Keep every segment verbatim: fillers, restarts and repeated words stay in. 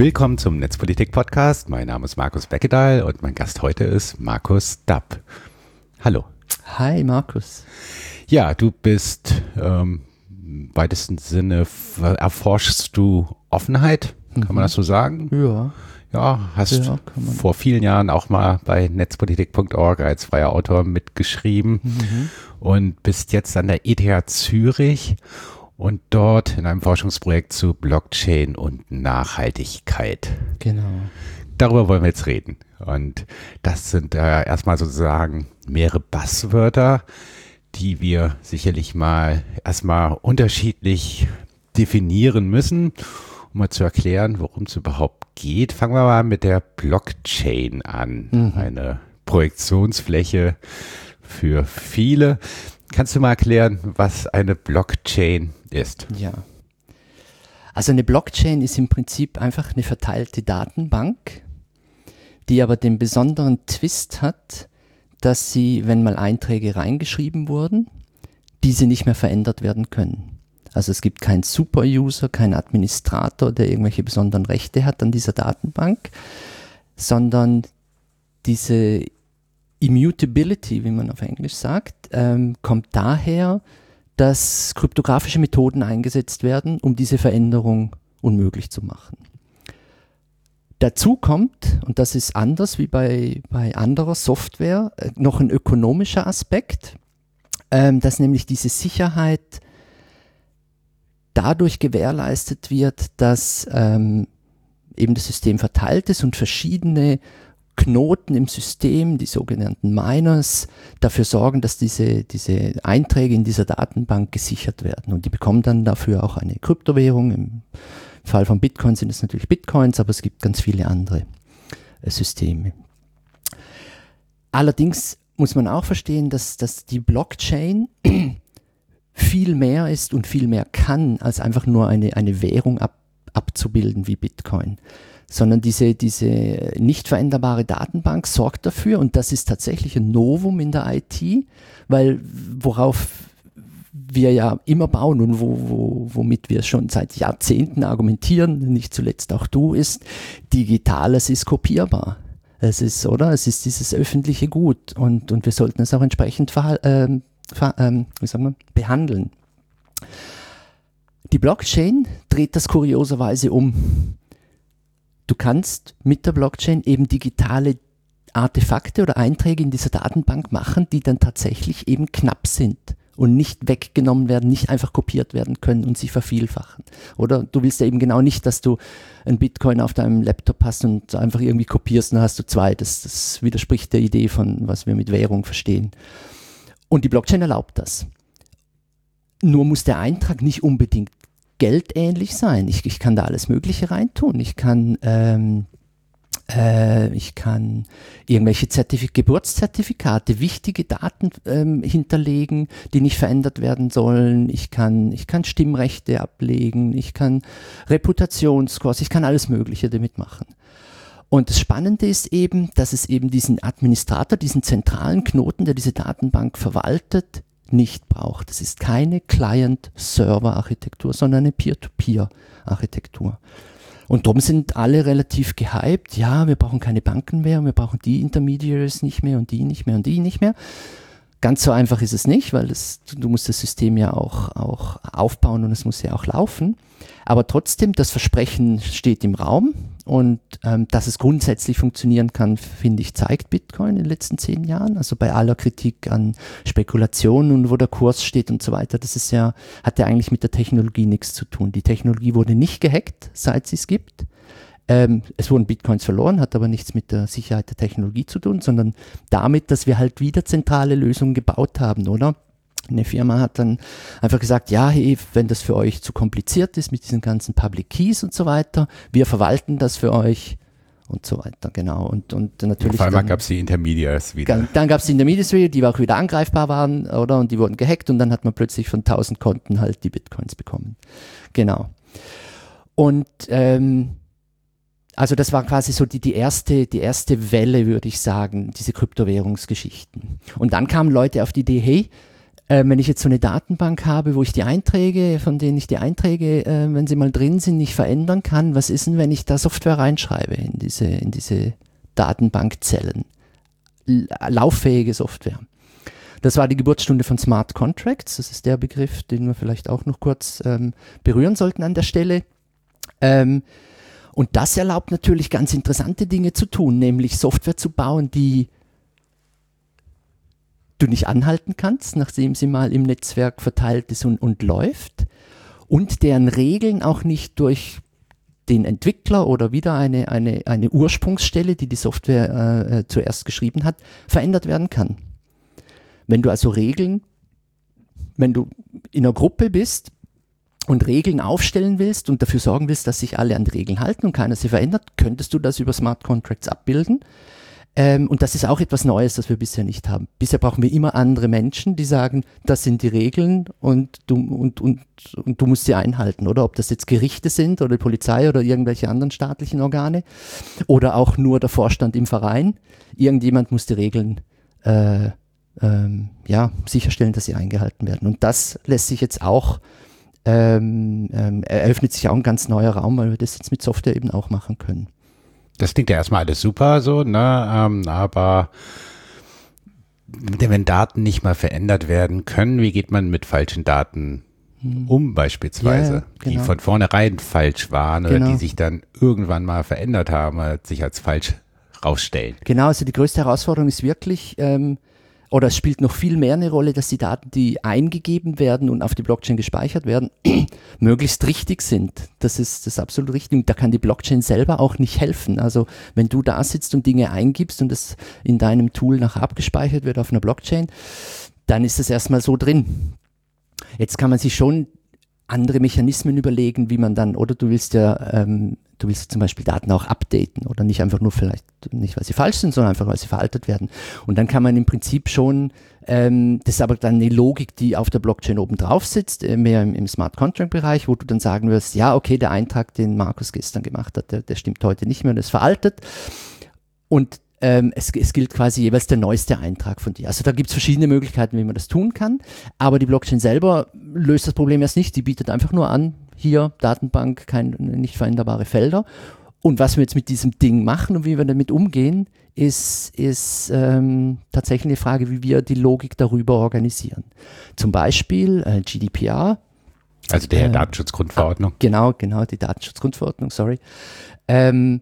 Willkommen zum Netzpolitik-Podcast. Mein Name ist Markus Beckedahl und mein Gast heute ist Markus Dapp. Hallo. Hi Markus. Ja, du bist ähm, im weitesten Sinne, erforschst du Offenheit, kann mhm. man das so sagen? Ja. Ja, hast ja, vor vielen Jahren auch mal bei netzpolitik punkt org als freier Autor mitgeschrieben mhm. und bist jetzt an der E T H Zürich und dort in einem Forschungsprojekt zu Blockchain und Nachhaltigkeit. Genau. Darüber wollen wir jetzt reden. Und das sind äh, erstmal sozusagen mehrere Buzzwörter, die wir sicherlich mal erstmal unterschiedlich definieren müssen, um mal zu erklären, worum es überhaupt geht. Fangen wir mal mit der Blockchain an. Mhm. Eine Projektionsfläche für viele. Kannst du mal erklären, was eine Blockchain ist? Ja. Also eine Blockchain ist im Prinzip einfach eine verteilte Datenbank, die aber den besonderen Twist hat, dass sie, wenn mal Einträge reingeschrieben wurden, diese nicht mehr verändert werden können. Also es gibt keinen Super-User, keinen Administrator, der irgendwelche besonderen Rechte hat an dieser Datenbank, sondern diese Immutability, wie man auf Englisch sagt, ähm, kommt daher, dass kryptografische Methoden eingesetzt werden, um diese Veränderung unmöglich zu machen. Dazu kommt, und das ist anders wie bei, bei anderer Software, äh, noch ein ökonomischer Aspekt, ähm, dass nämlich diese Sicherheit dadurch gewährleistet wird, dass ähm, eben das System verteilt ist und verschiedene Knoten im System, die sogenannten Miners, dafür sorgen, dass diese, diese Einträge in dieser Datenbank gesichert werden. Und die bekommen dann dafür auch eine Kryptowährung. Im Fall von Bitcoin sind es natürlich Bitcoins, aber es gibt ganz viele andere äh, Systeme. Allerdings muss man auch verstehen, dass, dass die Blockchain viel mehr ist und viel mehr kann, als einfach nur eine, eine Währung ab, abzubilden wie Bitcoin. Sondern diese, diese nicht veränderbare Datenbank sorgt dafür, und das ist tatsächlich ein Novum in der I T, weil worauf wir ja immer bauen und wo, wo, womit wir schon seit Jahrzehnten argumentieren, nicht zuletzt auch du, ist, Digitales ist kopierbar. Es ist, oder? Es ist dieses öffentliche Gut, und, und wir sollten es auch entsprechend verha- ähm, ver- ähm, wie sagen wir, behandeln. Die Blockchain dreht das kurioserweise um. Du kannst mit der Blockchain eben digitale Artefakte oder Einträge in dieser Datenbank machen, die dann tatsächlich eben knapp sind und nicht weggenommen werden, nicht einfach kopiert werden können und sich vervielfachen. Oder du willst ja eben genau nicht, dass du ein Bitcoin auf deinem Laptop hast und einfach irgendwie kopierst und dann hast du zwei. Das, das widerspricht der Idee von, was wir mit Währung verstehen. Und die Blockchain erlaubt das. Nur muss der Eintrag nicht unbedingt geldähnlich sein. Ich, ich kann da alles Mögliche reintun. Ich kann, ähm, äh, ich kann irgendwelche Zertif- Geburtszertifikate, wichtige Daten ähm, hinterlegen, die nicht verändert werden sollen. Ich kann, ich kann Stimmrechte ablegen. Ich kann Reputationskurs. Ich kann alles Mögliche damit machen. Und das Spannende ist eben, dass es eben diesen Administrator, diesen zentralen Knoten, der diese Datenbank verwaltet, nicht braucht. Das ist keine Client-Server-Architektur, sondern eine Peer-to-Peer-Architektur. Und darum sind alle relativ gehypt. Ja, wir brauchen keine Banken mehr, wir brauchen die Intermediaries nicht mehr und die nicht mehr und die nicht mehr. Ganz so einfach ist es nicht, weil das, du musst das System ja auch, auch aufbauen und es muss ja auch laufen. Aber trotzdem, das Versprechen steht im Raum, und ähm, dass es grundsätzlich funktionieren kann, finde ich, zeigt Bitcoin in den letzten zehn Jahren. Also bei aller Kritik an Spekulationen und wo der Kurs steht und so weiter, das ist ja, hat ja eigentlich mit der Technologie nichts zu tun. Die Technologie wurde nicht gehackt, seit sie es gibt. Ähm, es wurden Bitcoins verloren, hat aber nichts mit der Sicherheit der Technologie zu tun, sondern damit, dass wir halt wieder zentrale Lösungen gebaut haben, oder? Eine Firma hat dann einfach gesagt, ja, hey, wenn das für euch zu kompliziert ist mit diesen ganzen Public Keys und so weiter, wir verwalten das für euch und so weiter, genau. Und, und natürlich. Auf einmal gab es die Intermediaries wieder. Dann, dann gab es die Intermediaries wieder, die auch wieder angreifbar waren, oder? Und die wurden gehackt, und dann hat man plötzlich von tausend Konten halt die Bitcoins bekommen. Genau. Und ähm, also das war quasi so die, die, erste, die erste Welle, würde ich sagen, diese Kryptowährungsgeschichten. Und dann kamen Leute auf die Idee, hey, Äh, wenn ich jetzt so eine Datenbank habe, wo ich die Einträge, von denen ich die Einträge, äh, wenn sie mal drin sind, nicht verändern kann, was ist denn, wenn ich da Software reinschreibe in diese, in diese Datenbankzellen? L- lauffähige Software. Das war die Geburtsstunde von Smart Contracts. Das ist der Begriff, den wir vielleicht auch noch kurz ähm, berühren sollten an der Stelle. Ähm, und das erlaubt natürlich ganz interessante Dinge zu tun, nämlich Software zu bauen, die du nicht anhalten kannst, nachdem sie mal im Netzwerk verteilt ist und, und läuft, und deren Regeln auch nicht durch den Entwickler oder wieder eine, eine, eine Ursprungsstelle, die die Software äh, zuerst geschrieben hat, verändert werden kann. Wenn du also Regeln, wenn du in einer Gruppe bist und Regeln aufstellen willst und dafür sorgen willst, dass sich alle an die Regeln halten und keiner sie verändert, könntest du das über Smart Contracts abbilden. Ähm, und das ist auch etwas Neues, das wir bisher nicht haben. Bisher brauchen wir immer andere Menschen, die sagen, das sind die Regeln und du, und, und, und du musst sie einhalten, oder? Ob das jetzt Gerichte sind oder die Polizei oder irgendwelche anderen staatlichen Organe oder auch nur der Vorstand im Verein. Irgendjemand muss die Regeln äh, ähm, ja, sicherstellen, dass sie eingehalten werden. Und das lässt sich jetzt auch, ähm, ähm, eröffnet sich auch ein ganz neuer Raum, weil wir das jetzt mit Software eben auch machen können. Das klingt ja erstmal alles super so, ne? Ähm, aber wenn Daten nicht mal verändert werden können, wie geht man mit falschen Daten hm. um beispielsweise, ja, genau. die von vornherein falsch waren oder genau. die sich dann irgendwann mal verändert haben oder sich als falsch rausstellen? Genau, also die größte Herausforderung ist wirklich, ähm, oder es spielt noch viel mehr eine Rolle, dass die Daten, die eingegeben werden und auf die Blockchain gespeichert werden, möglichst richtig sind. Das ist das ist absolut richtig. Und da kann die Blockchain selber auch nicht helfen. Also wenn du da sitzt und Dinge eingibst und das in deinem Tool nachher abgespeichert wird auf einer Blockchain, dann ist das erstmal so drin. Jetzt kann man sich schon andere Mechanismen überlegen, wie man dann, oder du willst ja, ähm, du willst zum Beispiel Daten auch updaten oder nicht einfach nur vielleicht, nicht weil sie falsch sind, sondern einfach weil sie veraltet werden. Und dann kann man im Prinzip schon, ähm, das ist aber dann eine Logik, die auf der Blockchain oben drauf sitzt, äh, mehr im, im Smart Contract Bereich, wo du dann sagen wirst, ja, okay, der Eintrag, den Markus gestern gemacht hat, der, der stimmt heute nicht mehr und ist veraltet. Und Ähm, es, es gilt quasi jeweils der neueste Eintrag von dir. Also da gibt es verschiedene Möglichkeiten, wie man das tun kann, aber die Blockchain selber löst das Problem erst nicht. Die bietet einfach nur an, hier Datenbank, kein, nicht veränderbare Felder. Und was wir jetzt mit diesem Ding machen und wie wir damit umgehen, ist, ist ähm, tatsächlich eine Frage, wie wir die Logik darüber organisieren. Zum Beispiel äh, G D P R. Also der äh, Datenschutzgrundverordnung. Ah, genau, genau, die Datenschutzgrundverordnung, sorry. Ähm,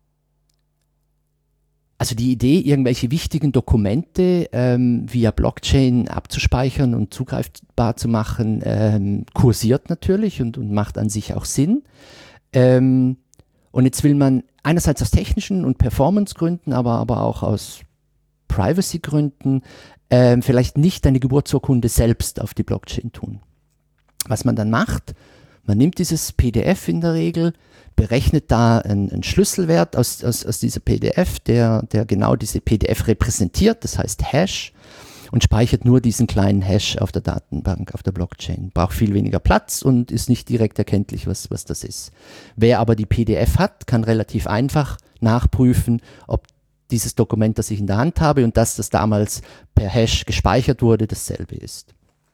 Also die Idee, irgendwelche wichtigen Dokumente ähm, via Blockchain abzuspeichern und zugreifbar zu machen, ähm, kursiert natürlich und, und macht an sich auch Sinn. Ähm, und jetzt will man einerseits aus technischen und Performance-Gründen, aber, aber auch aus Privacy-Gründen ähm, vielleicht nicht eine Geburtsurkunde selbst auf die Blockchain tun. Was man dann macht, man nimmt dieses P D F in der Regel, berechnet da einen, einen Schlüsselwert aus, aus, aus dieser P D F, der, der genau diese P D F repräsentiert, das heißt Hash, und speichert nur diesen kleinen Hash auf der Datenbank, auf der Blockchain. Braucht viel weniger Platz und ist nicht direkt erkenntlich, was, was das ist. Wer aber die P D F hat, kann relativ einfach nachprüfen, ob dieses Dokument, das ich in der Hand habe und das, das damals per Hash gespeichert wurde, dasselbe ist.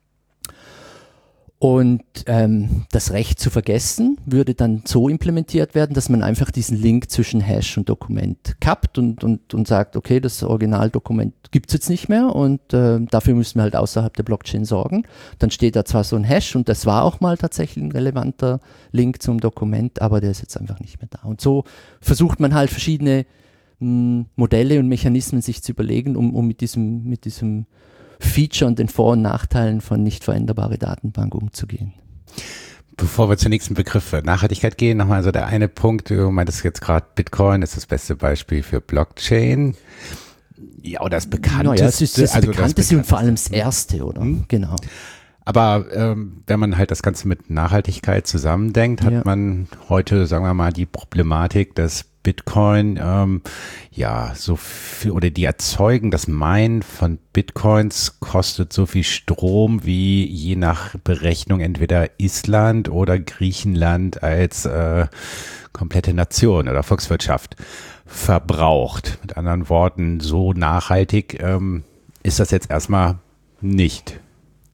Und ähm, das Recht zu vergessen würde dann so implementiert werden, dass man einfach diesen Link zwischen Hash und Dokument kappt und, und, und sagt, okay, das Originaldokument gibt es jetzt nicht mehr und äh, dafür müssen wir halt außerhalb der Blockchain sorgen. Dann steht da zwar so ein Hash und das war auch mal tatsächlich ein relevanter Link zum Dokument, aber der ist jetzt einfach nicht mehr da. Und so versucht man halt verschiedene mh, Modelle und Mechanismen sich zu überlegen, um, um mit diesem, mit diesem Feature und den Vor- und Nachteilen von nicht veränderbare Datenbank umzugehen. Bevor wir zur nächsten Begriff Nachhaltigkeit gehen, nochmal so der eine Punkt, du meintest jetzt gerade, Bitcoin ist das beste Beispiel für Blockchain. Ja, oder das bekannteste. Ja, es ist das also bekannteste das und vor allem das erste, oder? Hm? Genau. Aber ähm, wenn man halt das Ganze mit Nachhaltigkeit zusammendenkt, hat ja. man heute, sagen wir mal, die Problematik, dass Bitcoin, ähm, ja, so viel, oder die Erzeugen, das Minen von Bitcoins kostet so viel Strom, wie je nach Berechnung entweder Island oder Griechenland als äh, komplette Nation oder Volkswirtschaft verbraucht. Mit anderen Worten, so nachhaltig ähm, ist das jetzt erstmal nicht.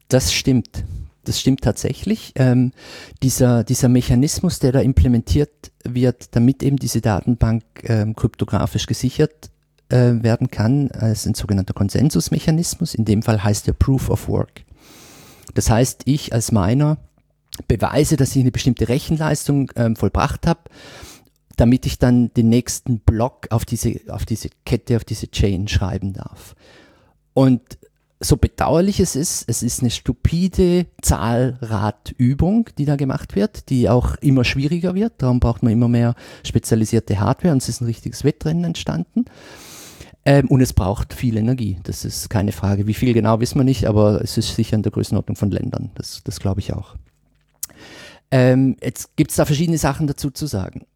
Das stimmt. Das stimmt tatsächlich. Ähm, dieser, dieser Mechanismus, der da implementiert wird, damit eben diese Datenbank ähm, kryptografisch gesichert äh, werden kann, äh, ist ein sogenannter Konsensusmechanismus. In dem Fall heißt der Proof of Work. Das heißt, ich als Miner beweise, dass ich eine bestimmte Rechenleistung ähm, vollbracht habe, damit ich dann den nächsten Block auf diese, auf diese Kette, auf diese Chain schreiben darf. Und so bedauerlich es ist, es ist eine stupide Zahlradübung, die da gemacht wird, die auch immer schwieriger wird. Darum braucht man immer mehr spezialisierte Hardware und es ist ein richtiges Wettrennen entstanden. Ähm, und es braucht viel Energie, das ist keine Frage. Wie viel genau, wissen wir nicht, aber es ist sicher in der Größenordnung von Ländern, das, das glaube ich auch. Ähm, jetzt gibt es da verschiedene Sachen dazu zu sagen.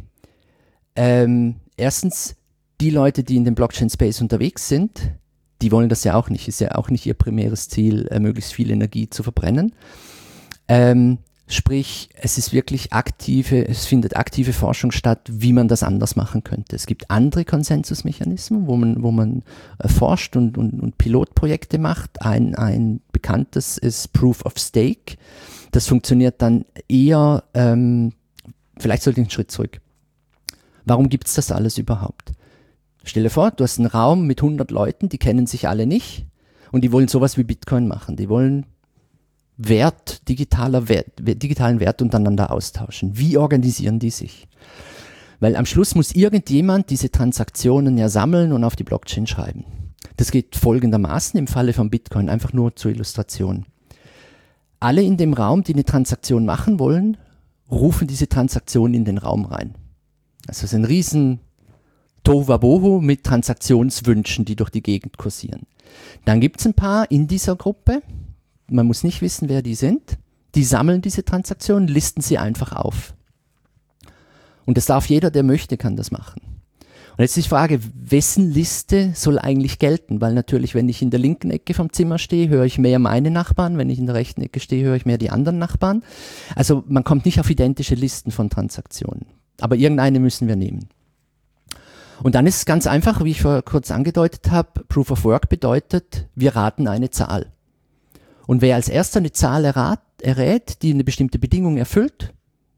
ähm, erstens, die Leute, die in dem Blockchain-Space unterwegs sind, die wollen das ja auch nicht. Ist ja auch nicht ihr primäres Ziel, äh, möglichst viel Energie zu verbrennen. Ähm, sprich, es ist wirklich aktive, es findet aktive Forschung statt, wie man das anders machen könnte. Es gibt andere Konsensusmechanismen, wo man, wo man äh, forscht und, und, und Pilotprojekte macht. Ein, ein bekanntes ist Proof of Stake. Das funktioniert dann eher, ähm, vielleicht sollte ich einen Schritt zurück. Warum gibt es das alles überhaupt? Stell dir vor, du hast einen Raum mit hundert Leuten, die kennen sich alle nicht und die wollen sowas wie Bitcoin machen. Die wollen Wert, digitaler Wert, digitalen Wert untereinander austauschen. Wie organisieren die sich? Weil am Schluss muss irgendjemand diese Transaktionen ja sammeln und auf die Blockchain schreiben. Das geht folgendermaßen im Falle von Bitcoin, einfach nur zur Illustration. Alle in dem Raum, die eine Transaktion machen wollen, rufen diese Transaktion in den Raum rein. Also es ist ein riesen Tohuwabohu mit Transaktionswünschen, die durch die Gegend kursieren. Dann gibt es ein paar in dieser Gruppe, man muss nicht wissen, wer die sind, die sammeln diese Transaktionen, listen sie einfach auf. Und das darf jeder, der möchte, kann das machen. Und jetzt ist die Frage, wessen Liste soll eigentlich gelten? Weil natürlich, wenn ich in der linken Ecke vom Zimmer stehe, höre ich mehr meine Nachbarn, wenn ich in der rechten Ecke stehe, höre ich mehr die anderen Nachbarn. Also man kommt nicht auf identische Listen von Transaktionen. Aber irgendeine müssen wir nehmen. Und dann ist es ganz einfach, wie ich vor kurz angedeutet habe, Proof of Work bedeutet, wir raten eine Zahl. Und wer als erster eine Zahl errat, errät, die eine bestimmte Bedingung erfüllt,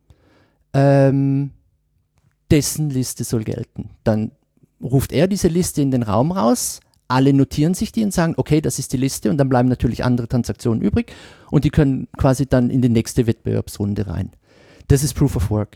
ähm, dessen Liste soll gelten. Dann ruft er diese Liste in den Raum raus, alle notieren sich die und sagen, okay, das ist die Liste und dann bleiben natürlich andere Transaktionen übrig und die können quasi dann in die nächste Wettbewerbsrunde rein. Das ist Proof of Work.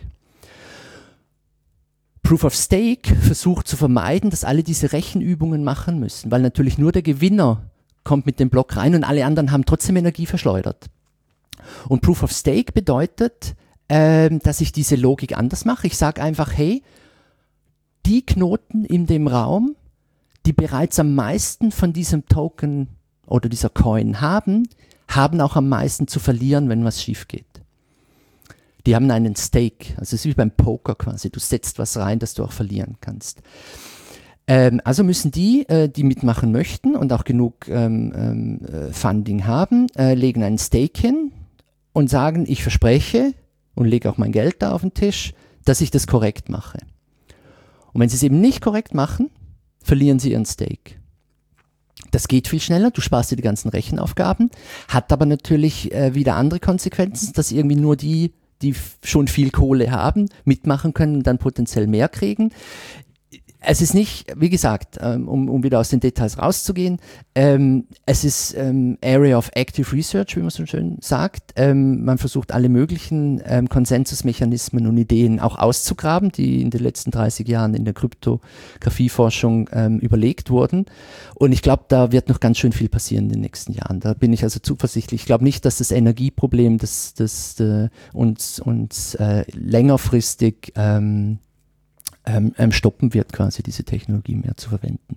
Proof of Stake versucht zu vermeiden, dass alle diese Rechenübungen machen müssen, weil natürlich nur der Gewinner kommt mit dem Block rein und alle anderen haben trotzdem Energie verschleudert. Und Proof of Stake bedeutet, ähm, dass ich diese Logik anders mache. Ich sage einfach, hey, die Knoten in dem Raum, die bereits am meisten von diesem Token oder dieser Coin haben, haben auch am meisten zu verlieren, wenn was schief geht. Die haben einen Stake, also es ist wie beim Poker quasi, du setzt was rein, das du auch verlieren kannst. Ähm, also müssen die, äh, die mitmachen möchten und auch genug ähm, ähm, Funding haben, äh, legen einen Stake hin und sagen, ich verspreche und lege auch mein Geld da auf den Tisch, dass ich das korrekt mache. Und wenn sie es eben nicht korrekt machen, verlieren sie ihren Stake. Das geht viel schneller, du sparst dir die ganzen Rechenaufgaben, hat aber natürlich äh, wieder andere Konsequenzen, dass irgendwie nur die, die f- schon viel Kohle haben, mitmachen können und dann potenziell mehr kriegen. Es ist nicht, wie gesagt, ähm, um, um wieder aus den Details rauszugehen, ähm, es ist ähm, Area of Active Research, wie man so schön sagt. Ähm, man versucht alle möglichen ähm, Konsensusmechanismen und Ideen auch auszugraben, die in den letzten dreißig Jahren in der Kryptographieforschung ähm, überlegt wurden. Und ich glaube, da wird noch ganz schön viel passieren in den nächsten Jahren. Da bin ich also zuversichtlich. Ich glaube nicht, dass das Energieproblem das, das, äh, uns, uns äh, längerfristig ähm, Ähm, ähm, stoppen wird, quasi diese Technologie mehr zu verwenden.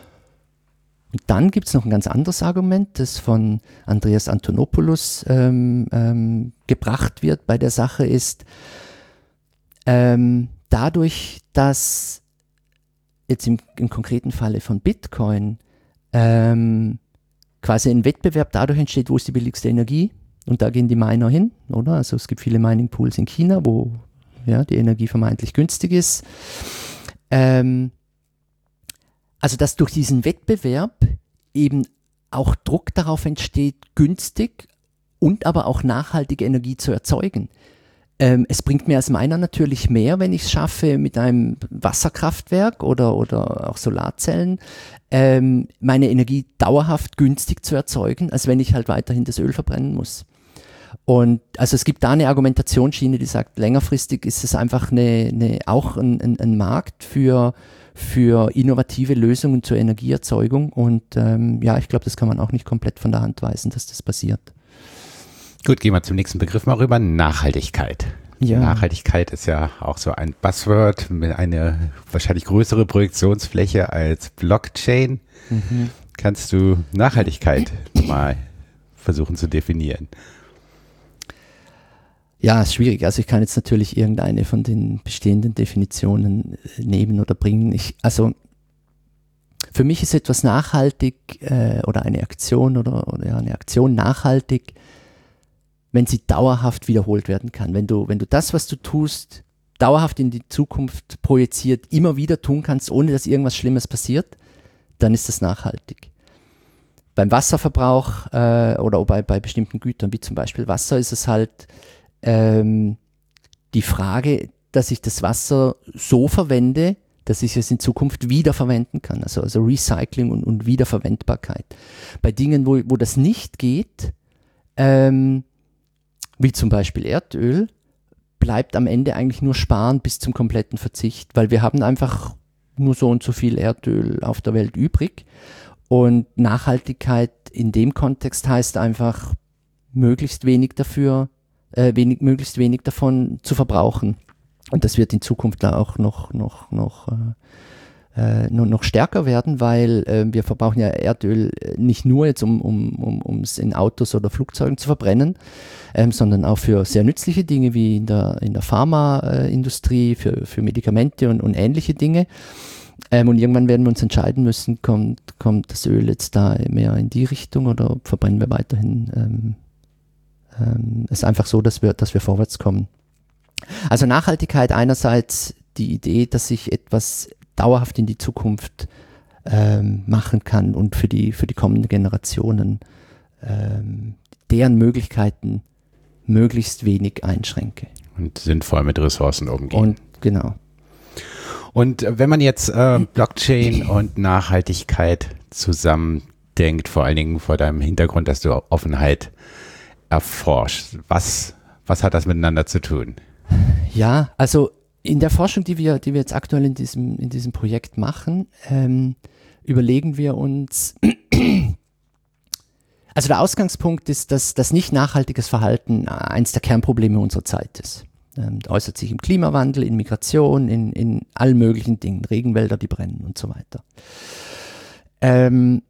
Und dann gibt es noch ein ganz anderes Argument, das von Andreas Antonopoulos ähm, ähm, gebracht wird bei der Sache, ist ähm, dadurch, dass jetzt im, im konkreten Falle von Bitcoin ähm, quasi ein Wettbewerb dadurch entsteht, wo ist die billigste Energie, und da gehen die Miner hin, oder? Also es gibt viele Mining Pools in China, wo ja, die Energie vermeintlich günstig ist. Ähm, also dass durch diesen Wettbewerb eben auch Druck darauf entsteht, günstig und aber auch nachhaltige Energie zu erzeugen. Ähm, es bringt mir als Miner natürlich mehr, wenn ich es schaffe, mit einem Wasserkraftwerk oder, oder auch Solarzellen ähm, meine Energie dauerhaft günstig zu erzeugen, als wenn ich halt weiterhin das Öl verbrennen muss. Und also es gibt da eine Argumentationsschiene, die sagt, längerfristig ist es einfach eine, eine, auch ein, ein, ein Markt für, für innovative Lösungen zur Energieerzeugung. Und ähm, ja, ich glaube, das kann man auch nicht komplett von der Hand weisen, dass das passiert. Gut, gehen wir zum nächsten Begriff mal rüber, Nachhaltigkeit. Ja. Nachhaltigkeit ist ja auch so ein Buzzword mit einer wahrscheinlich größere Projektionsfläche als Blockchain. Mhm. Kannst du Nachhaltigkeit mal versuchen zu definieren? Ja, ist schwierig. Also ich kann jetzt natürlich irgendeine von den bestehenden Definitionen nehmen oder bringen. Ich, also für mich ist etwas nachhaltig äh, oder eine Aktion oder, oder ja, eine Aktion nachhaltig, wenn sie dauerhaft wiederholt werden kann. Wenn du, wenn du das, was du tust, dauerhaft in die Zukunft projiziert, immer wieder tun kannst, ohne dass irgendwas Schlimmes passiert, dann ist das nachhaltig. Beim Wasserverbrauch äh, oder bei, bei bestimmten Gütern, wie zum Beispiel Wasser, ist es halt ähm, die Frage, dass ich das Wasser so verwende, dass ich es in Zukunft wiederverwenden kann. Also, also Recycling und, und Wiederverwendbarkeit. Bei Dingen, wo, wo das nicht geht, ähm, wie zum Beispiel Erdöl, bleibt am Ende eigentlich nur Sparen bis zum kompletten Verzicht, weil wir haben einfach nur so und so viel Erdöl auf der Welt übrig und Nachhaltigkeit in dem Kontext heißt einfach, möglichst wenig dafür, äh, wenig, möglichst wenig davon zu verbrauchen und das wird in Zukunft da auch noch, noch, noch äh, Äh, noch, noch stärker werden, weil äh, wir verbrauchen ja Erdöl nicht nur jetzt, um um, um, um es in Autos oder Flugzeugen zu verbrennen, ähm, sondern auch für sehr nützliche Dinge wie in der, in der Pharmaindustrie, für, für Medikamente und, und ähnliche Dinge. Ähm, und irgendwann werden wir uns entscheiden müssen, kommt, kommt das Öl jetzt da mehr in die Richtung oder verbrennen wir weiterhin? Ähm, ähm, es ist einfach so, dass wir, dass wir vorwärts kommen. Also Nachhaltigkeit einerseits die Idee, dass ich etwas dauerhaft in die Zukunft ähm, machen kann und für die, für die kommenden Generationen ähm, deren Möglichkeiten möglichst wenig einschränke. Und sinnvoll mit Ressourcen umgehen. Und genau. Und wenn man jetzt äh, Blockchain und Nachhaltigkeit zusammendenkt, vor allen Dingen vor deinem Hintergrund, dass du Offenheit erforschst, was, was hat das miteinander zu tun? Ja, also in der Forschung, die wir, die wir jetzt aktuell in diesem, in diesem Projekt machen, ähm, überlegen wir uns, also der Ausgangspunkt ist, dass das nicht nachhaltiges Verhalten eines der Kernprobleme unserer Zeit ist. Ähm, äußert sich im Klimawandel, in Migration, in, in allen möglichen Dingen, Regenwälder, die brennen und so weiter. Ähm,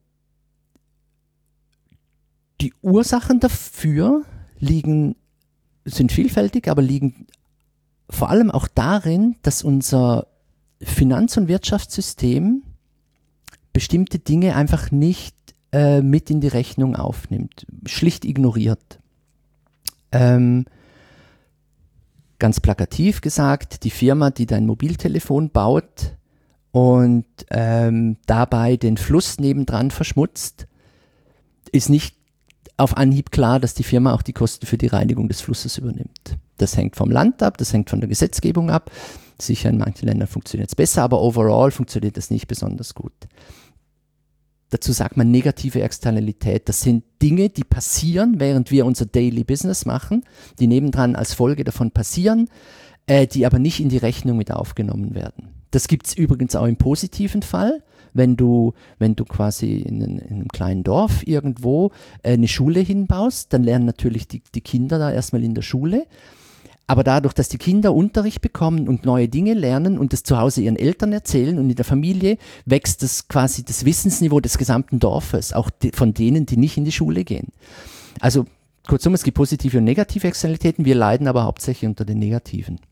die Ursachen dafür liegen, sind vielfältig, aber liegen vor allem auch darin, dass unser Finanz- und Wirtschaftssystem bestimmte Dinge einfach nicht äh, mit in die Rechnung aufnimmt, schlicht ignoriert. Ähm, ganz plakativ gesagt, die Firma, die dein Mobiltelefon baut und ähm, dabei den Fluss nebendran verschmutzt, ist nicht auf Anhieb klar, dass die Firma auch die Kosten für die Reinigung des Flusses übernimmt. Das hängt vom Land ab, das hängt von der Gesetzgebung ab. Sicher in manchen Ländern funktioniert es besser, aber overall funktioniert das nicht besonders gut. Dazu sagt man negative Externalität. Das sind Dinge, die passieren, während wir unser Daily Business machen, die nebendran als Folge davon passieren, äh, die aber nicht in die Rechnung mit aufgenommen werden. Das gibt es übrigens auch im positiven Fall. Wenn du, wenn du quasi in, in einem kleinen Dorf irgendwo äh, eine Schule hinbaust, dann lernen natürlich die, die Kinder da erstmal in der Schule. Aber dadurch, dass die Kinder Unterricht bekommen und neue Dinge lernen und das zu Hause ihren Eltern erzählen und in der Familie, wächst das quasi das Wissensniveau des gesamten Dorfes, auch de, von denen, die nicht in die Schule gehen. Also kurzum, es gibt positive und negative Externalitäten, wir leiden aber hauptsächlich unter den negativen.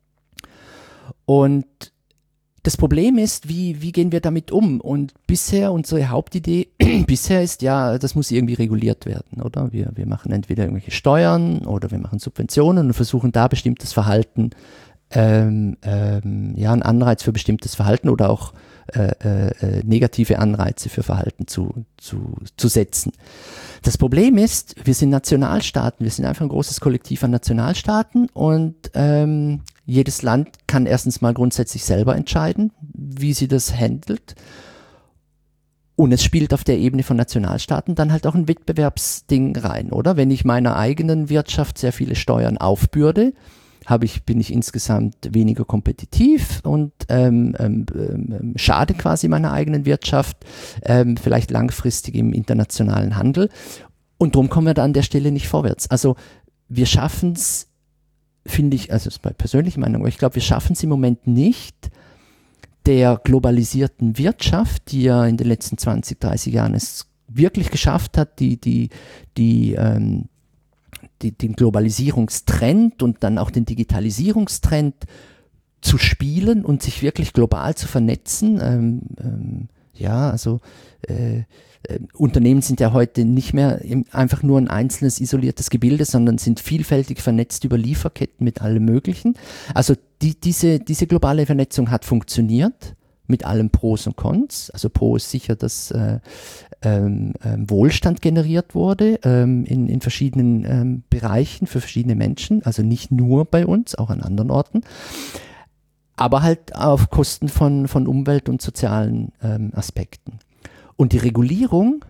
Und das Problem ist, wie, wie gehen wir damit um? Und bisher, unsere Hauptidee bisher ist ja, das muss irgendwie reguliert werden, oder? Wir, wir machen entweder irgendwelche Steuern oder wir machen Subventionen und versuchen da bestimmtes Verhalten, ähm, ähm, ja, einen Anreiz für bestimmtes Verhalten oder auch äh, äh, negative Anreize für Verhalten zu, zu, zu setzen. Das Problem ist, wir sind Nationalstaaten, wir sind einfach ein großes Kollektiv an Nationalstaaten und ähm, jedes Land kann erstens mal grundsätzlich selber entscheiden, wie sie das handelt. Und es spielt auf der Ebene von Nationalstaaten dann halt auch ein Wettbewerbsding rein, oder? Wenn ich meiner eigenen Wirtschaft sehr viele Steuern aufbürde, habe ich, bin ich insgesamt weniger kompetitiv und ähm, ähm, ähm, schade quasi meiner eigenen Wirtschaft, ähm, vielleicht langfristig im internationalen Handel. Und darum kommen wir da an der Stelle nicht vorwärts. Also wir schaffen es, finde ich, also das ist meine persönliche Meinung, aber ich glaube, wir schaffen es im Moment nicht, der globalisierten Wirtschaft, die ja in den letzten zwanzig, dreißig Jahren es wirklich geschafft hat, die, die, die, ähm, die, den Globalisierungstrend und dann auch den Digitalisierungstrend zu spielen und sich wirklich global zu vernetzen. Ähm, ähm, ja, also äh, äh, Unternehmen sind ja heute nicht mehr im, einfach nur ein einzelnes isoliertes Gebilde, sondern sind vielfältig vernetzt über Lieferketten mit allem Möglichen. Also die, diese, diese globale Vernetzung hat funktioniert mit allem Pros und Cons. Also Pro ist sicher, dass äh, ähm, ähm, Wohlstand generiert wurde ähm, in, in verschiedenen ähm, Bereichen für verschiedene Menschen, also nicht nur bei uns, auch an anderen Orten, aber halt auf Kosten von, von Umwelt- und sozialen ähm, Aspekten. Und die Regulierung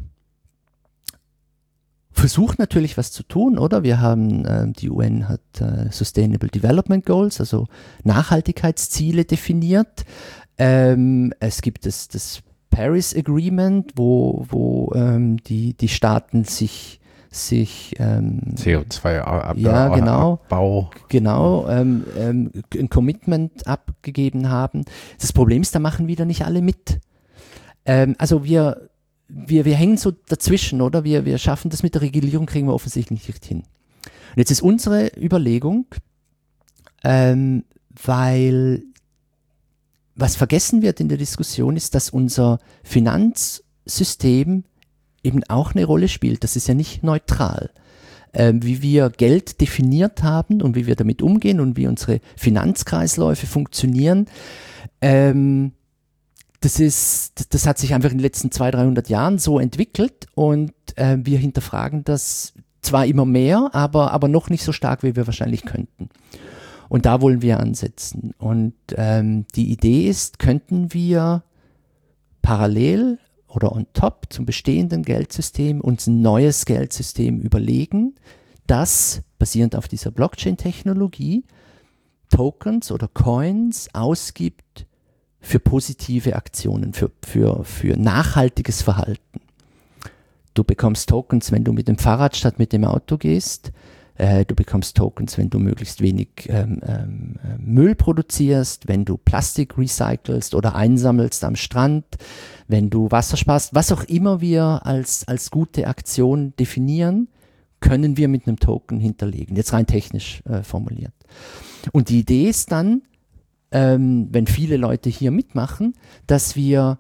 versucht natürlich was zu tun, oder? Wir haben, äh, die U N hat äh, Sustainable Development Goals, also Nachhaltigkeitsziele definiert. Ähm, es gibt das, das Paris Agreement, wo, wo ähm, die, die Staaten sich sich ähm, C O zwei Abbau, ja, genau, Abbau. genau ähm, ähm, ein Commitment abgegeben haben. Das Problem ist, da machen wieder nicht alle mit. Ähm, also wir, wir, wir hängen so dazwischen, oder? Wir, wir schaffen das mit der Regulierung, kriegen wir offensichtlich nicht hin. Und jetzt ist unsere Überlegung, ähm, weil was vergessen wird in der Diskussion ist, dass unser Finanzsystem eben auch eine Rolle spielt. Das ist ja nicht neutral. Ähm, wie wir Geld definiert haben und wie wir damit umgehen und wie unsere Finanzkreisläufe funktionieren, ähm, das ist, das hat sich einfach in den letzten zweihundert, dreihundert Jahren so entwickelt und äh, wir hinterfragen das zwar immer mehr, aber, aber noch nicht so stark, wie wir wahrscheinlich könnten. Und da wollen wir ansetzen. Und ähm, die Idee ist, könnten wir parallel oder on top zum bestehenden Geldsystem uns ein neues Geldsystem überlegen, das basierend auf dieser Blockchain-Technologie Tokens oder Coins ausgibt für positive Aktionen, für, für, für nachhaltiges Verhalten. Du bekommst Tokens, wenn du mit dem Fahrrad statt mit dem Auto gehst. Äh, du bekommst Tokens, wenn du möglichst wenig ähm, ähm, Müll produzierst, wenn du Plastik recycelst oder einsammelst am Strand, wenn du Wasser sparst. Was auch immer wir als, als gute Aktion definieren, können wir mit einem Token hinterlegen. Jetzt rein technisch äh, formuliert. Und die Idee ist dann, ähm, wenn viele Leute hier mitmachen, dass wir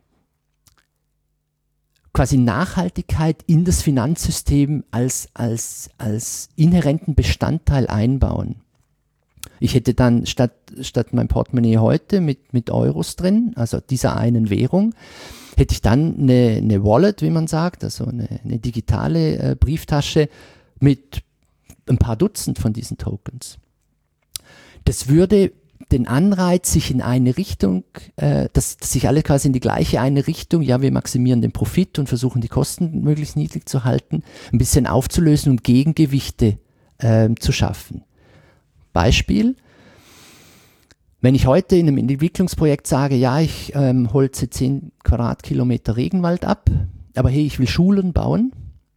quasi Nachhaltigkeit in das Finanzsystem als, als, als inhärenten Bestandteil einbauen. Ich hätte dann statt, statt mein Portemonnaie heute mit, mit Euros drin, also dieser einen Währung, hätte ich dann eine, eine Wallet, wie man sagt, also eine, eine digitale äh, Brieftasche mit ein paar Dutzend von diesen Tokens. Das würde den Anreiz, sich in eine Richtung, äh, dass, dass sich alle quasi in die gleiche eine Richtung, ja, wir maximieren den Profit und versuchen die Kosten möglichst niedrig zu halten, ein bisschen aufzulösen und Gegengewichte äh, zu schaffen. Beispiel, wenn ich heute in einem Entwicklungsprojekt sage, ja, ich ähm, holze zehn Quadratkilometer Regenwald ab, aber hey, ich will Schulen bauen,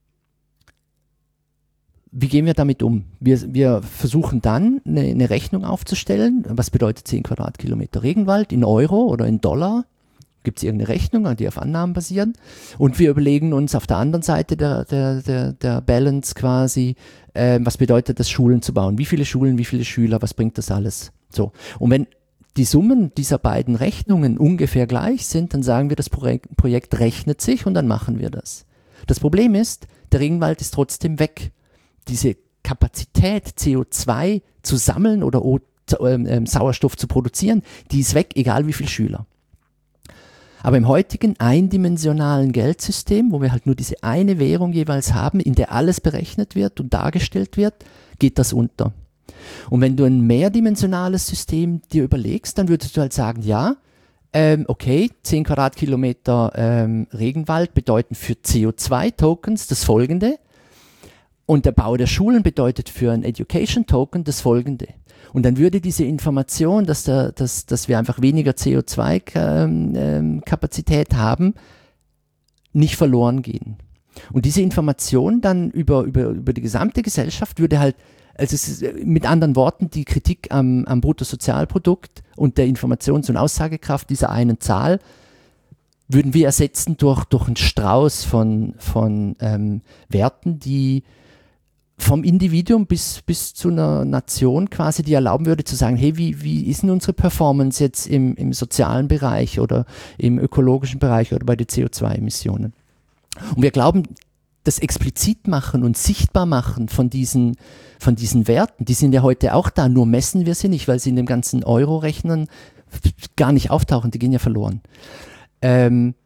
wie gehen wir damit um? Wir, wir versuchen dann eine, eine Rechnung aufzustellen. Was bedeutet zehn Quadratkilometer Regenwald in Euro oder in Dollar? Gibt es irgendeine Rechnung, die auf Annahmen basieren? Und wir überlegen uns auf der anderen Seite der, der, der, der Balance quasi, äh, was bedeutet das, Schulen zu bauen? Wie viele Schulen, wie viele Schüler, was bringt das alles? So. Und wenn die Summen dieser beiden Rechnungen ungefähr gleich sind, dann sagen wir, das Projekt, Projekt rechnet sich und dann machen wir das. Das Problem ist, der Regenwald ist trotzdem weg. Diese Kapazität, C O zwei zu sammeln oder o, äh, äh, Sauerstoff zu produzieren, die ist weg, egal wie viele Schüler. Aber im heutigen eindimensionalen Geldsystem, wo wir halt nur diese eine Währung jeweils haben, in der alles berechnet wird und dargestellt wird, geht das unter. Und wenn du ein mehrdimensionales System dir überlegst, dann würdest du halt sagen, ja, ähm, okay, zehn Quadratkilometer ähm, Regenwald bedeuten für C O zwei Tokens das Folgende und der Bau der Schulen bedeutet für ein Education Token das Folgende. Und dann würde diese Information, dass, der, dass, dass wir einfach weniger C O zwei Kapazität haben, nicht verloren gehen. Und diese Information dann über, über, über die gesamte Gesellschaft würde halt, also es ist mit anderen Worten, die Kritik am, am Bruttosozialprodukt und der Informations- und Aussagekraft dieser einen Zahl würden wir ersetzen durch, durch einen Strauß von, von ähm, Werten, die vom Individuum bis, bis zu einer Nation quasi, die erlauben würde zu sagen, hey, wie, wie ist denn unsere Performance jetzt im, im sozialen Bereich oder im ökologischen Bereich oder bei den C O zwei Emissionen? Und wir glauben, das explizit machen und sichtbar machen von diesen, von diesen Werten, die sind ja heute auch da, nur messen wir sie nicht, weil sie in dem ganzen Euro-Rechnen gar nicht auftauchen, die gehen ja verloren. Ähm,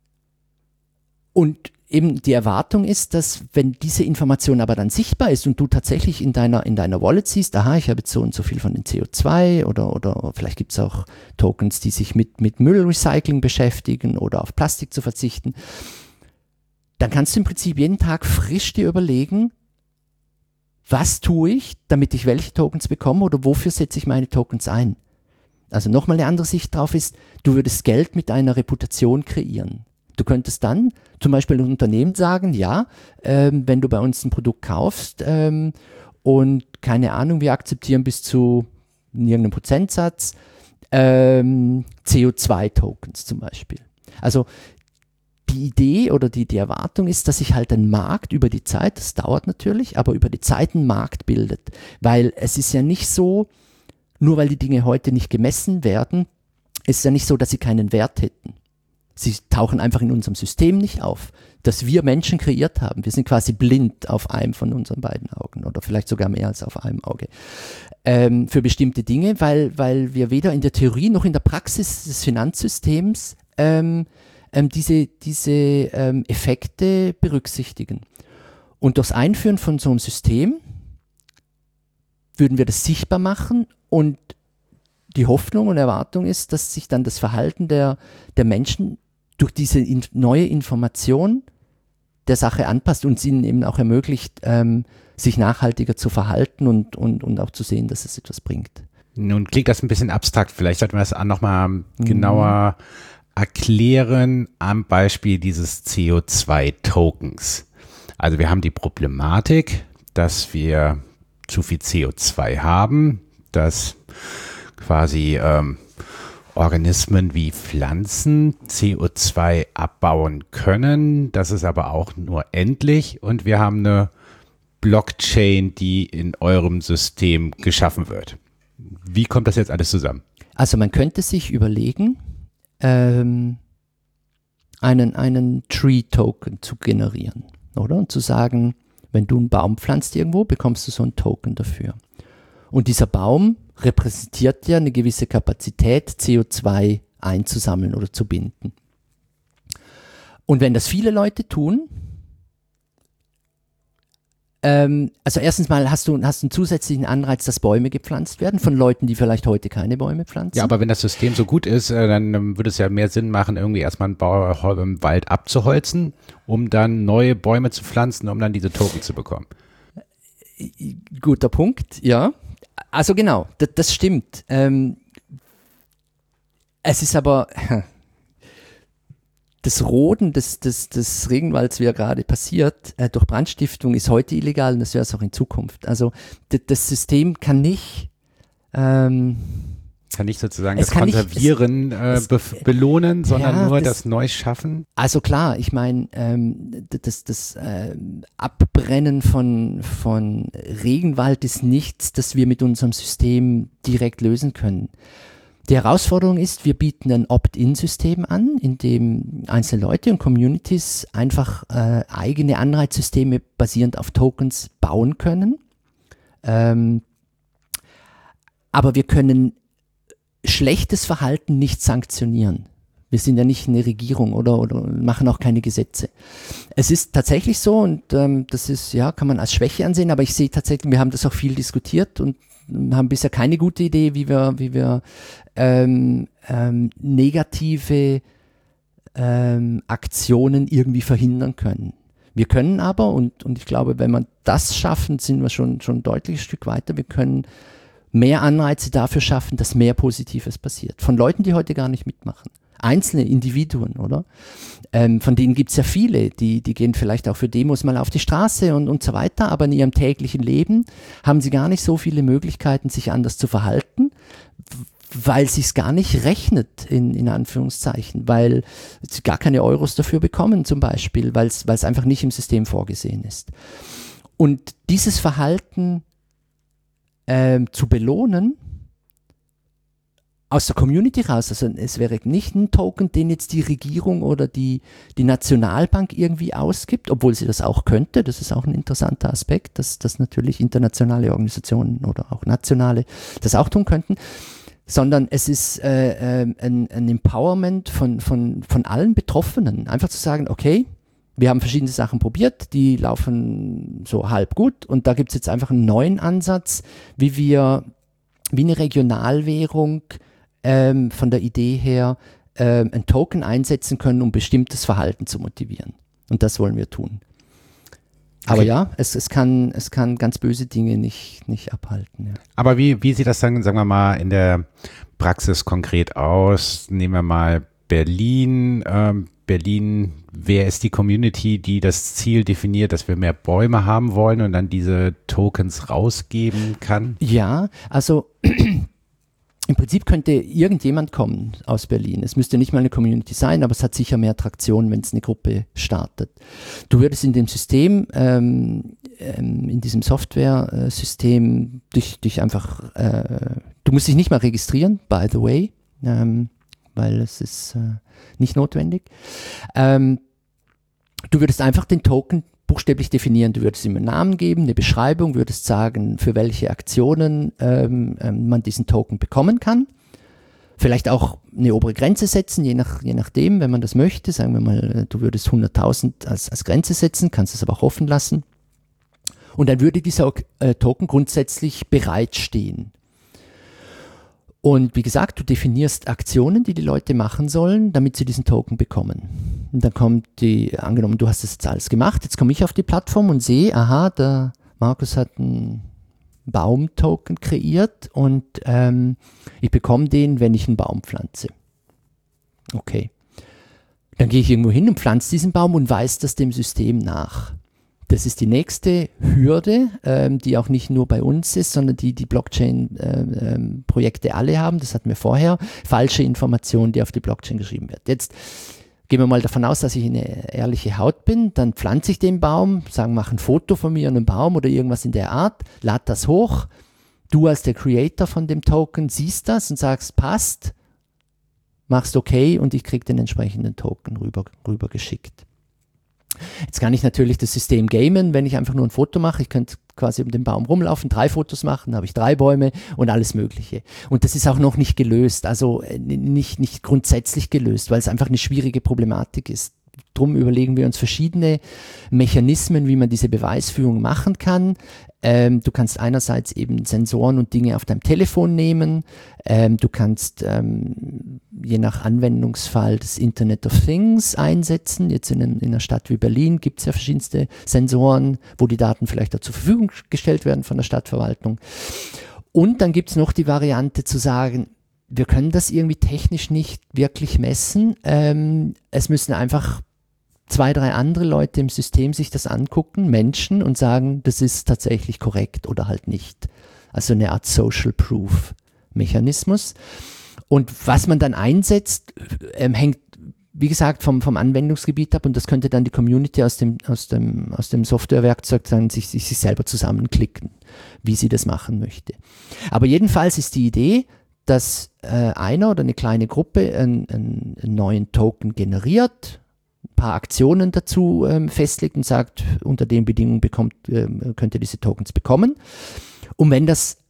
und eben die Erwartung ist, dass wenn diese Information aber dann sichtbar ist und du tatsächlich in deiner, in deiner Wallet siehst, aha, ich habe jetzt so und so viel von den C O zwei oder, oder vielleicht gibt es auch Tokens, die sich mit, mit Müllrecycling beschäftigen oder auf Plastik zu verzichten, dann kannst du im Prinzip jeden Tag frisch dir überlegen, was tue ich, damit ich welche Tokens bekomme oder wofür setze ich meine Tokens ein. Also nochmal eine andere Sicht drauf ist, du würdest Geld mit einer Reputation kreieren. Du könntest dann zum Beispiel ein Unternehmen sagen, ja, ähm, wenn du bei uns ein Produkt kaufst ähm, und keine Ahnung, wir akzeptieren bis zu irgendeinem Prozentsatz ähm, C O zwei Tokens zum Beispiel. Also die Idee oder die, die Erwartung ist, dass sich halt ein Markt über die Zeit, das dauert natürlich, aber über die Zeit ein Markt bildet. Weil es ist ja nicht so, nur weil die Dinge heute nicht gemessen werden, ist es ja nicht so, dass sie keinen Wert hätten. Sie tauchen einfach in unserem System nicht auf, das wir Menschen kreiert haben. Wir sind quasi blind auf einem von unseren beiden Augen oder vielleicht sogar mehr als auf einem Auge ähm, für bestimmte Dinge, weil, weil wir weder in der Theorie noch in der Praxis des Finanzsystems ähm, ähm, diese, diese ähm, Effekte berücksichtigen. Und durchs Einführen von so einem System würden wir das sichtbar machen und die Hoffnung und Erwartung ist, dass sich dann das Verhalten der, der Menschen durch diese in, neue Information der Sache anpasst und es ihnen eben auch ermöglicht, ähm, sich nachhaltiger zu verhalten und, und, und auch zu sehen, dass es etwas bringt. Nun klingt das ein bisschen abstrakt. Vielleicht sollten wir das auch nochmal mhm. genauer erklären am Beispiel dieses C O zwei Tokens. Also wir haben die Problematik, dass wir zu viel C O zwei haben, dass quasi ähm, Organismen wie Pflanzen C O zwei abbauen können. Das ist aber auch nur endlich und wir haben eine Blockchain, die in eurem System geschaffen wird. Wie kommt das jetzt alles zusammen? Also man könnte sich überlegen, ähm, einen, einen Tree-Token zu generieren, oder? Und zu sagen, wenn du einen Baum pflanzt irgendwo, bekommst du so einen Token dafür. Und dieser Baum repräsentiert ja eine gewisse Kapazität, C O zwei einzusammeln oder zu binden. Und wenn das viele Leute tun, ähm, also erstens mal hast du, hast du einen zusätzlichen Anreiz, dass Bäume gepflanzt werden von Leuten, die vielleicht heute keine Bäume pflanzen. Ja, aber wenn das System so gut ist, äh, dann ähm, würde es ja mehr Sinn machen, irgendwie erstmal einen Bau, im Wald abzuholzen, um dann neue Bäume zu pflanzen, um dann diese Token zu bekommen. Guter Punkt, ja. Also genau, das, das stimmt. Ähm, es ist aber das Roden des, des, des Regenwalds, wie er gerade passiert, äh, durch Brandstiftung ist heute illegal und das wäre es auch in Zukunft. Also d- das System kann nicht ähm, kann nicht sozusagen es das kann Konservieren nicht, es, äh, be- belohnen, sondern ja, nur das, das Neuschaffen? Also klar, ich meine, ähm, das, das äh, Abbrennen von, von Regenwald ist nichts, das wir mit unserem System direkt lösen können. Die Herausforderung ist, wir bieten ein Opt-in-System an, in dem einzelne Leute und Communities einfach äh, eigene Anreizsysteme basierend auf Tokens bauen können. Ähm, aber wir können schlechtes Verhalten nicht sanktionieren. Wir sind ja nicht eine Regierung oder, oder machen auch keine Gesetze. Es ist tatsächlich so und ähm, das ist, ja, kann man als Schwäche ansehen, aber ich sehe tatsächlich, wir haben das auch viel diskutiert und haben bisher keine gute Idee, wie wir, wie wir ähm, ähm, negative ähm, Aktionen irgendwie verhindern können. Wir können aber, und, und ich glaube, wenn wir das schaffen, sind wir schon, schon ein deutliches Stück weiter. Wir können mehr Anreize dafür schaffen, dass mehr Positives passiert. Von Leuten, die heute gar nicht mitmachen. Einzelne Individuen, oder? Ähm, von denen gibt es ja viele, die, die gehen vielleicht auch für Demos mal auf die Straße und, und so weiter, aber in ihrem täglichen Leben haben sie gar nicht so viele Möglichkeiten, sich anders zu verhalten, weil es sich gar nicht rechnet, in, in Anführungszeichen, weil sie gar keine Euros dafür bekommen zum Beispiel, weil es einfach nicht im System vorgesehen ist. Und dieses Verhalten ähm, zu belohnen, aus der Community raus, also es wäre nicht ein Token, den jetzt die Regierung oder die, die Nationalbank irgendwie ausgibt, obwohl sie das auch könnte, das ist auch ein interessanter Aspekt, dass, dass natürlich internationale Organisationen oder auch nationale das auch tun könnten, sondern es ist äh, äh, ein, ein Empowerment von, von, von allen Betroffenen, einfach zu sagen, okay, wir haben verschiedene Sachen probiert, die laufen so halb gut und da gibt es jetzt einfach einen neuen Ansatz, wie wir, wie eine Regionalwährung Ähm, von der Idee her ähm, ein Token einsetzen können, um bestimmtes Verhalten zu motivieren. Und das wollen wir tun. Aber okay. ja, es, es, kann, es kann ganz böse Dinge nicht, nicht abhalten. Ja. Aber wie, wie sieht das dann, sagen wir mal, in der Praxis konkret aus? Nehmen wir mal Berlin. Ähm, Berlin, wer ist die Community, die das Ziel definiert, dass wir mehr Bäume haben wollen und dann diese Tokens rausgeben kann? Ja, also im Prinzip könnte irgendjemand kommen aus Berlin. Es müsste nicht mal eine Community sein, aber es hat sicher mehr Traktion, wenn es eine Gruppe startet. Du würdest in dem System, ähm, ähm, in diesem Software-System dich, dich einfach, äh, du musst dich nicht mal registrieren, by the way, ähm, weil es ist äh, nicht notwendig. Ähm, du würdest einfach den Token buchstäblich definieren. Du würdest ihm einen Namen geben, eine Beschreibung, würdest sagen, für welche Aktionen ähm, ähm, man diesen Token bekommen kann. Vielleicht auch eine obere Grenze setzen, je, nach, je nachdem, wenn man das möchte. Sagen wir mal, du würdest hunderttausend als, als Grenze setzen, kannst es aber auch offen lassen. Und dann würde dieser äh, Token grundsätzlich bereitstehen. Und wie gesagt, du definierst Aktionen, die die Leute machen sollen, damit sie diesen Token bekommen. Und dann kommt die, angenommen, du hast das jetzt alles gemacht, jetzt komme ich auf die Plattform und sehe, aha, der Markus hat einen Baumtoken kreiert und ähm, ich bekomme den, wenn ich einen Baum pflanze. Okay. Dann gehe ich irgendwo hin und pflanze diesen Baum und weise das dem System nach. Das ist die nächste Hürde, ähm, die auch nicht nur bei uns ist, sondern die die Blockchain-Projekte äh, alle haben. Das hatten wir vorher. Falsche Informationen, die auf die Blockchain geschrieben wird. Jetzt gehen wir mal davon aus, dass ich eine ehrliche Haut bin. Dann pflanze ich den Baum, sagen, mach ein Foto von mir und einem Baum oder irgendwas in der Art, lad das hoch. Du als der Creator von dem Token siehst das und sagst, passt, machst okay und ich kriege den entsprechenden Token rüber, rüber geschickt. Jetzt kann ich natürlich das System gamen, wenn ich einfach nur ein Foto mache. Ich könnte quasi um den Baum rumlaufen, drei Fotos machen, habe ich drei Bäume und alles Mögliche. Und das ist auch noch nicht gelöst, also nicht, nicht grundsätzlich gelöst, weil es einfach eine schwierige Problematik ist. Drum überlegen wir uns verschiedene Mechanismen, wie man diese Beweisführung machen kann. Ähm, du kannst einerseits eben Sensoren und Dinge auf deinem Telefon nehmen. Ähm, du kannst ähm, je nach Anwendungsfall das Internet of Things einsetzen. Jetzt in, in einer Stadt wie Berlin gibt es ja verschiedenste Sensoren, wo die Daten vielleicht auch zur Verfügung gestellt werden von der Stadtverwaltung. Und dann gibt es noch die Variante zu sagen, wir können das irgendwie technisch nicht wirklich messen. Ähm, es müssen einfach zwei, drei andere Leute im System sich das angucken, Menschen, und sagen, das ist tatsächlich korrekt oder halt nicht. Also eine Art Social Proof Mechanismus. Und was man dann einsetzt, ähm, hängt, wie gesagt, vom, vom Anwendungsgebiet ab, und das könnte dann die Community aus dem, aus dem, aus dem Softwarewerkzeug dann sich, sich, sich selber zusammenklicken, wie sie das machen möchte. Aber jedenfalls ist die Idee, dass äh, einer oder eine kleine Gruppe einen, einen, einen neuen Token generiert, ein paar Aktionen dazu ähm, festlegt und sagt, unter den Bedingungen bekommt, ähm, könnt ihr diese Tokens bekommen. Und wenn das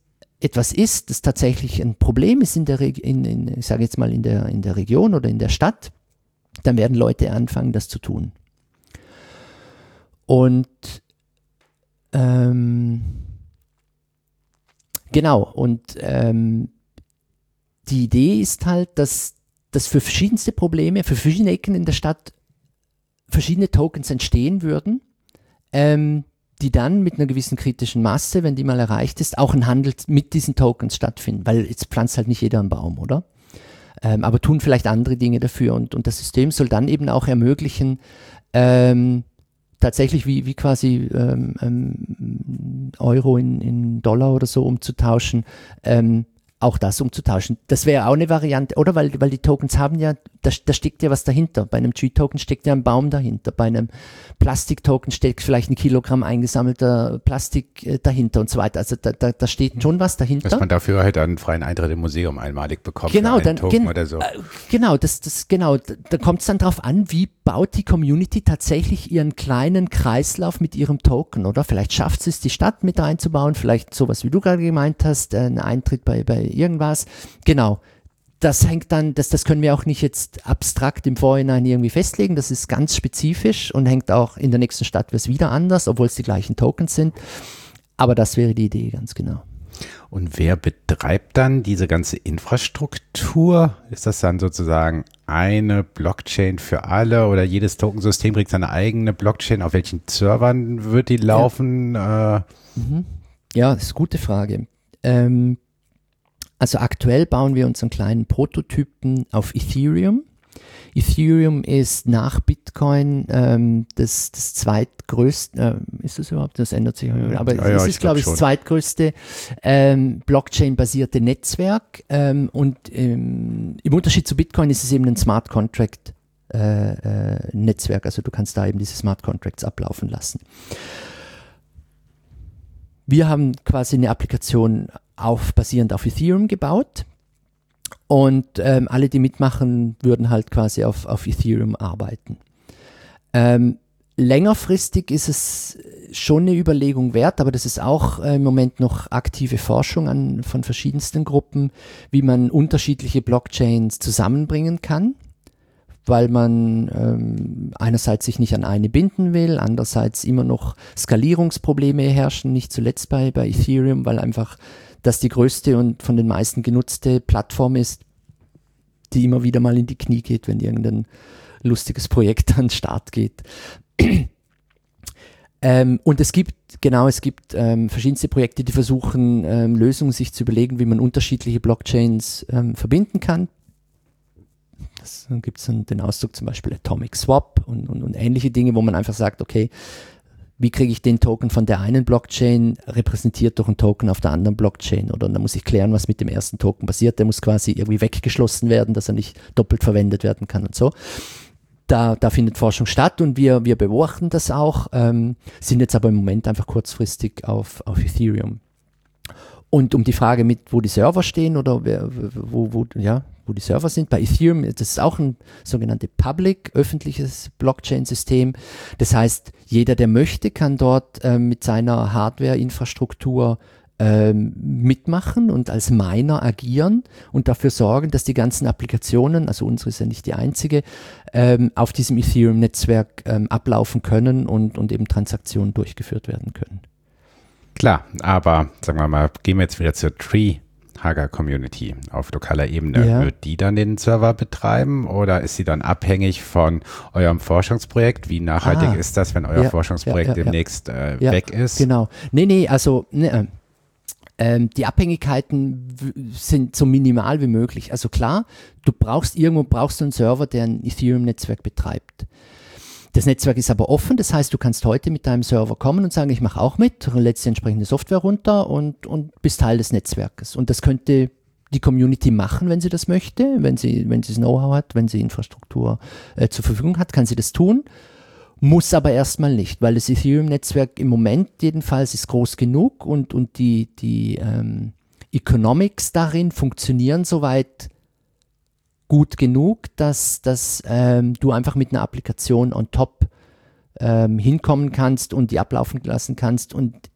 etwas ist, das tatsächlich ein Problem ist in der, Re- in, in, ich sage jetzt mal in der, in der Region oder in der Stadt, dann werden Leute anfangen, das zu tun. Und ähm, genau, und ähm, die Idee ist halt, dass, dass für verschiedenste Probleme, für verschiedene Ecken in der Stadt verschiedene Tokens entstehen würden, ähm, die dann mit einer gewissen kritischen Masse, wenn die mal erreicht ist, auch ein Handel mit diesen Tokens stattfinden, weil jetzt pflanzt halt nicht jeder einen Baum, oder? Ähm, aber tun vielleicht andere Dinge dafür und, und das System soll dann eben auch ermöglichen, ähm, tatsächlich wie, wie quasi ähm, ähm, Euro in, in Dollar oder so umzutauschen, ähm, auch das umzutauschen. Das wäre auch eine Variante, oder? Weil, weil die Tokens haben ja, da, da steckt ja was dahinter. Bei einem Tree-Token steckt ja ein Baum dahinter. Bei einem Plastik-Token steckt vielleicht ein Kilogramm eingesammelter Plastik äh, dahinter und so weiter. Also da, da, da steht schon was dahinter. Dass man dafür halt einen freien Eintritt im Museum einmalig bekommt. Genau, dann, Token gen, oder so. äh, genau, das, das, genau, da, da kommt es dann drauf an, wie baut die Community tatsächlich ihren kleinen Kreislauf mit ihrem Token, oder? Vielleicht schafft es, die Stadt mit einzubauen, vielleicht sowas, wie du gerade gemeint hast, äh, ein Eintritt bei, bei irgendwas. Genau. Das hängt dann, das, das können wir auch nicht jetzt abstrakt im Vorhinein irgendwie festlegen. Das ist ganz spezifisch und hängt auch in der nächsten Stadt wird es wieder anders, obwohl es die gleichen Tokens sind. Aber das wäre die Idee, ganz genau. Und wer betreibt dann diese ganze Infrastruktur? Ist das dann sozusagen eine Blockchain für alle oder jedes Tokensystem kriegt seine eigene Blockchain? Auf welchen Servern wird die laufen? Ja, äh, mhm. ja das ist eine gute Frage. Ähm, Also aktuell bauen wir unseren kleinen Prototypen auf Ethereum. Ethereum ist nach Bitcoin ähm, das, das zweitgrößte, äh, ist das überhaupt, das ändert sich, aber ja, ja, es ist, glaube ich, das zweitgrößte ähm, Blockchain-basierte Netzwerk ähm, und ähm, im Unterschied zu Bitcoin ist es eben ein Smart Contract äh, äh, Netzwerk, also du kannst da eben diese Smart Contracts ablaufen lassen. Wir haben quasi eine Applikation auf, basierend auf Ethereum gebaut und ähm, alle, die mitmachen, würden halt quasi auf, auf Ethereum arbeiten. Ähm, längerfristig ist es schon eine Überlegung wert, aber das ist auch äh, im Moment noch aktive Forschung an, von verschiedensten Gruppen, wie man unterschiedliche Blockchains zusammenbringen kann, weil man ähm, einerseits sich nicht an eine binden will, andererseits immer noch Skalierungsprobleme herrschen, nicht zuletzt bei, bei Ethereum, weil einfach das die größte und von den meisten genutzte Plattform ist, die immer wieder mal in die Knie geht, wenn irgendein lustiges Projekt an den Start geht. ähm, und es gibt, genau, es gibt ähm, verschiedenste Projekte, die versuchen, ähm, Lösungen sich zu überlegen, wie man unterschiedliche Blockchains ähm, verbinden kann. Das, dann gibt es den Ausdruck zum Beispiel Atomic Swap und, und, und ähnliche Dinge, wo man einfach sagt, okay, wie kriege ich den Token von der einen Blockchain repräsentiert durch einen Token auf der anderen Blockchain? Oder dann muss ich klären, was mit dem ersten Token passiert. Der muss quasi irgendwie weggeschlossen werden, dass er nicht doppelt verwendet werden kann und so. Da, da findet Forschung statt und wir, wir beobachten das auch, ähm, sind jetzt aber im Moment einfach kurzfristig auf, auf Ethereum. Und um die Frage mit, wo die Server stehen oder wer, wo, wo, ja, wo die Server sind, bei Ethereum, das ist auch ein sogenanntes Public, öffentliches Blockchain-System. Das heißt, jeder, der möchte, kann dort ähm, mit seiner Hardware-Infrastruktur ähm, mitmachen und als Miner agieren und dafür sorgen, dass die ganzen Applikationen, also unsere ist ja nicht die einzige, ähm, auf diesem Ethereum-Netzwerk ähm, ablaufen können und, und eben Transaktionen durchgeführt werden können. Klar, aber sagen wir mal, gehen wir jetzt wieder zur Tree-Hugger-Community auf lokaler Ebene. Ja. Wird die dann den Server betreiben oder ist sie dann abhängig von eurem Forschungsprojekt? Wie nachhaltig Ah, ist das, wenn euer ja, Forschungsprojekt ja, ja, demnächst äh, ja, weg ist? Genau. Nee, nee, also ne, ähm, die Abhängigkeiten w- sind so minimal wie möglich. Also klar, du brauchst irgendwo brauchst du einen Server, der ein Ethereum-Netzwerk betreibt. Das Netzwerk ist aber offen, das heißt, du kannst heute mit deinem Server kommen und sagen, ich mache auch mit, lädst die entsprechende Software runter und, und bist Teil des Netzwerkes. Und das könnte die Community machen, wenn sie das möchte, wenn sie, wenn sie das Know-how hat, wenn sie Infrastruktur äh, zur Verfügung hat, kann sie das tun. Muss aber erstmal nicht, weil das Ethereum-Netzwerk im Moment jedenfalls ist groß genug und, und die, die ähm, Economics darin funktionieren soweit gut genug, dass, dass ähm, du einfach mit einer Applikation on top ähm, hinkommen kannst und die ablaufen lassen kannst. Und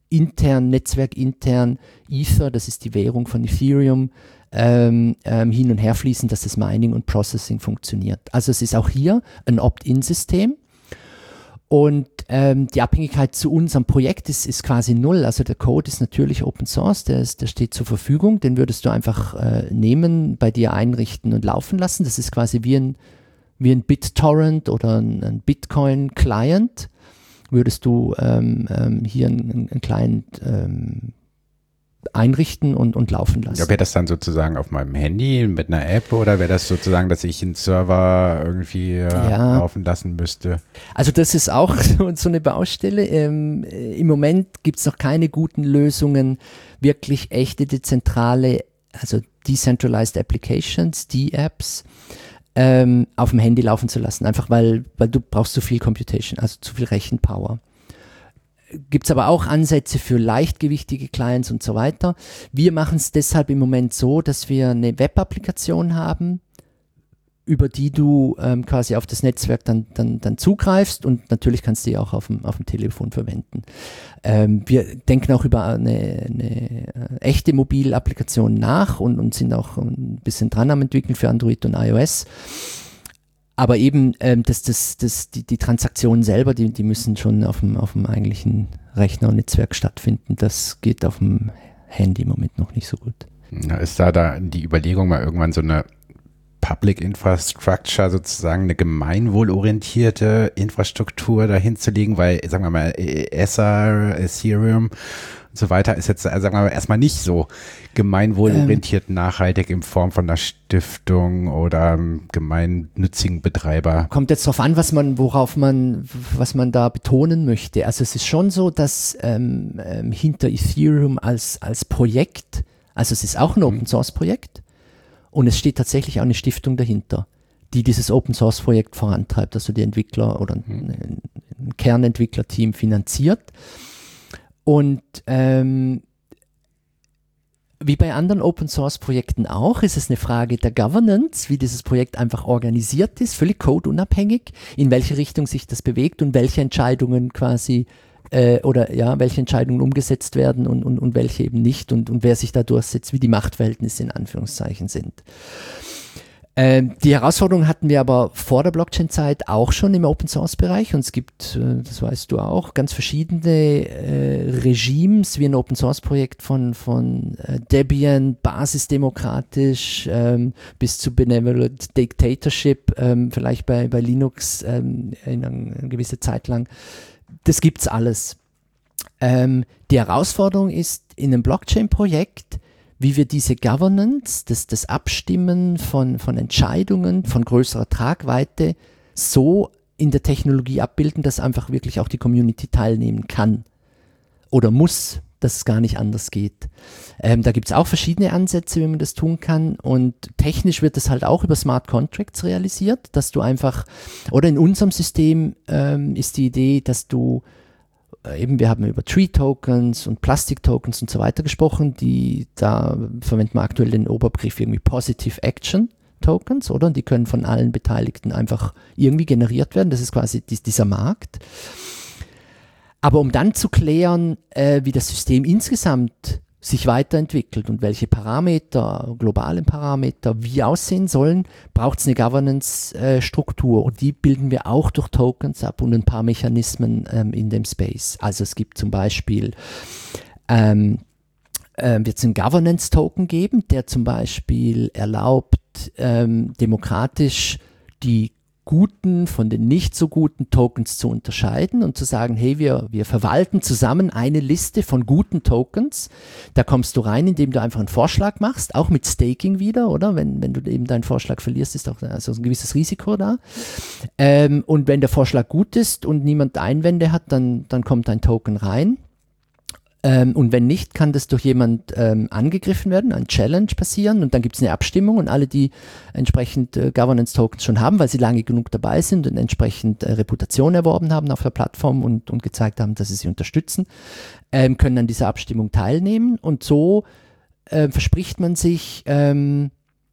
intern, netzwerkintern Ether, das ist die Währung von Ethereum, ähm, ähm, hin und her fließen, dass das Mining und Processing funktioniert. Also es ist auch hier ein Opt-in-System. Und ähm, die Abhängigkeit zu unserem Projekt ist, ist quasi null. Also der Code ist natürlich Open Source, der, ist, der steht zur Verfügung. Den würdest du einfach äh, nehmen, bei dir einrichten und laufen lassen. Das ist quasi wie ein, wie ein BitTorrent oder ein, ein Bitcoin-Client. Würdest du ähm, ähm, hier einen, einen Client ähm, einrichten und, und laufen lassen. Ja, wäre das dann sozusagen auf meinem Handy mit einer App oder wäre das sozusagen, dass ich einen Server irgendwie äh, ja. laufen lassen müsste? Also das ist auch so, so eine Baustelle. Ähm, im Moment gibt es noch keine guten Lösungen, wirklich echte dezentrale, also Decentralized Applications, D-Apps, ähm, auf dem Handy laufen zu lassen. Einfach weil, weil du brauchst zu viel Computation, also zu viel Rechenpower. Gibt es aber auch Ansätze für leichtgewichtige Clients und so weiter. Wir machen es deshalb im Moment so, dass wir eine Web-Applikation haben, über die du ähm, quasi auf das Netzwerk dann, dann, dann zugreifst und natürlich kannst du die auch auf dem, auf dem Telefon verwenden. Ähm, wir denken auch über eine, eine äh, echte Mobile-Applikation nach und, und sind auch ein bisschen dran am entwickeln für Android und iOS. Aber eben, ähm, das, das, das, die, die Transaktionen selber, die, die müssen schon auf dem, auf dem eigentlichen Rechner und Netzwerk stattfinden. Das geht auf dem Handy im Moment noch nicht so gut. Ist da da die Überlegung, mal irgendwann so eine Public Infrastructure, sozusagen eine gemeinwohlorientierte Infrastruktur dahin zu legen, weil, sagen wir mal, Ether, Ethereum und so weiter ist jetzt, sagen wir mal, erstmal nicht so gemeinwohlorientiert ähm, nachhaltig in Form von einer Stiftung oder einem gemeinnützigen Betreiber. Kommt jetzt drauf an, was man, worauf man, was man da betonen möchte. Also es ist schon so, dass ähm, ähm, hinter Ethereum als, als Projekt, also es ist auch ein Open Source Projekt, und es steht tatsächlich auch eine Stiftung dahinter, die dieses Open-Source-Projekt vorantreibt, also die Entwickler oder ein, ein Kernentwicklerteam finanziert. Und ähm, wie bei anderen Open-Source-Projekten auch, ist es eine Frage der Governance, wie dieses Projekt einfach organisiert ist, völlig codeunabhängig, in welche Richtung sich das bewegt und welche Entscheidungen quasi äh, oder ja, welche Entscheidungen umgesetzt werden und, und, und welche eben nicht und, und wer sich da durchsetzt, wie die Machtverhältnisse in Anführungszeichen sind. Ähm, die Herausforderung hatten wir aber vor der Blockchain-Zeit auch schon im Open-Source-Bereich und es gibt, äh, das weißt du auch, ganz verschiedene äh, Regimes, wie ein Open-Source-Projekt von, von äh, Debian, basisdemokratisch ähm, bis zu Benevolent Dictatorship, ähm, vielleicht bei, bei Linux ähm, in einer, eine gewisse Zeit lang. Das gibt's alles. Ähm, die Herausforderung ist in einem Blockchain-Projekt, wie wir diese Governance, das, das Abstimmen von, von Entscheidungen von größerer Tragweite so in der Technologie abbilden, dass einfach wirklich auch die Community teilnehmen kann oder muss, dass es gar nicht anders geht. Ähm, da gibt es auch verschiedene Ansätze, wie man das tun kann und technisch wird das halt auch über Smart Contracts realisiert, dass du einfach, oder in unserem System ähm, ist die Idee, dass du eben, wir haben über Tree-Tokens und Plastik-Tokens und so weiter gesprochen, die, da verwenden wir aktuell den Oberbegriff irgendwie Positive Action Tokens, oder? Und die können von allen Beteiligten einfach irgendwie generiert werden, das ist quasi dies, dieser Markt. Aber um dann zu klären, äh, wie das System insgesamt sich weiterentwickelt und welche Parameter, globale Parameter, wie aussehen sollen, braucht es eine Governance-Struktur äh, und die bilden wir auch durch Tokens ab und ein paar Mechanismen ähm, in dem Space. Also es gibt zum Beispiel, ähm, äh, wird es einen Governance-Token geben, der zum Beispiel erlaubt, ähm, demokratisch die guten von den nicht so guten Tokens zu unterscheiden und zu sagen, hey, wir, wir verwalten zusammen eine Liste von guten Tokens. Da kommst du rein, indem du einfach einen Vorschlag machst, auch mit Staking wieder, oder? Wenn, wenn du eben deinen Vorschlag verlierst, ist auch also ein gewisses Risiko da. Ähm, und wenn der Vorschlag gut ist und niemand Einwände hat, dann, dann kommt ein Token rein. Ähm, und wenn nicht, kann das durch jemand ähm, angegriffen werden, ein Challenge passieren und dann gibt es eine Abstimmung und alle, die entsprechend äh, Governance-Tokens schon haben, weil sie lange genug dabei sind und entsprechend äh, Reputation erworben haben auf der Plattform und, und gezeigt haben, dass sie sie unterstützen, ähm, können an dieser Abstimmung teilnehmen und so äh, verspricht man sich ähm,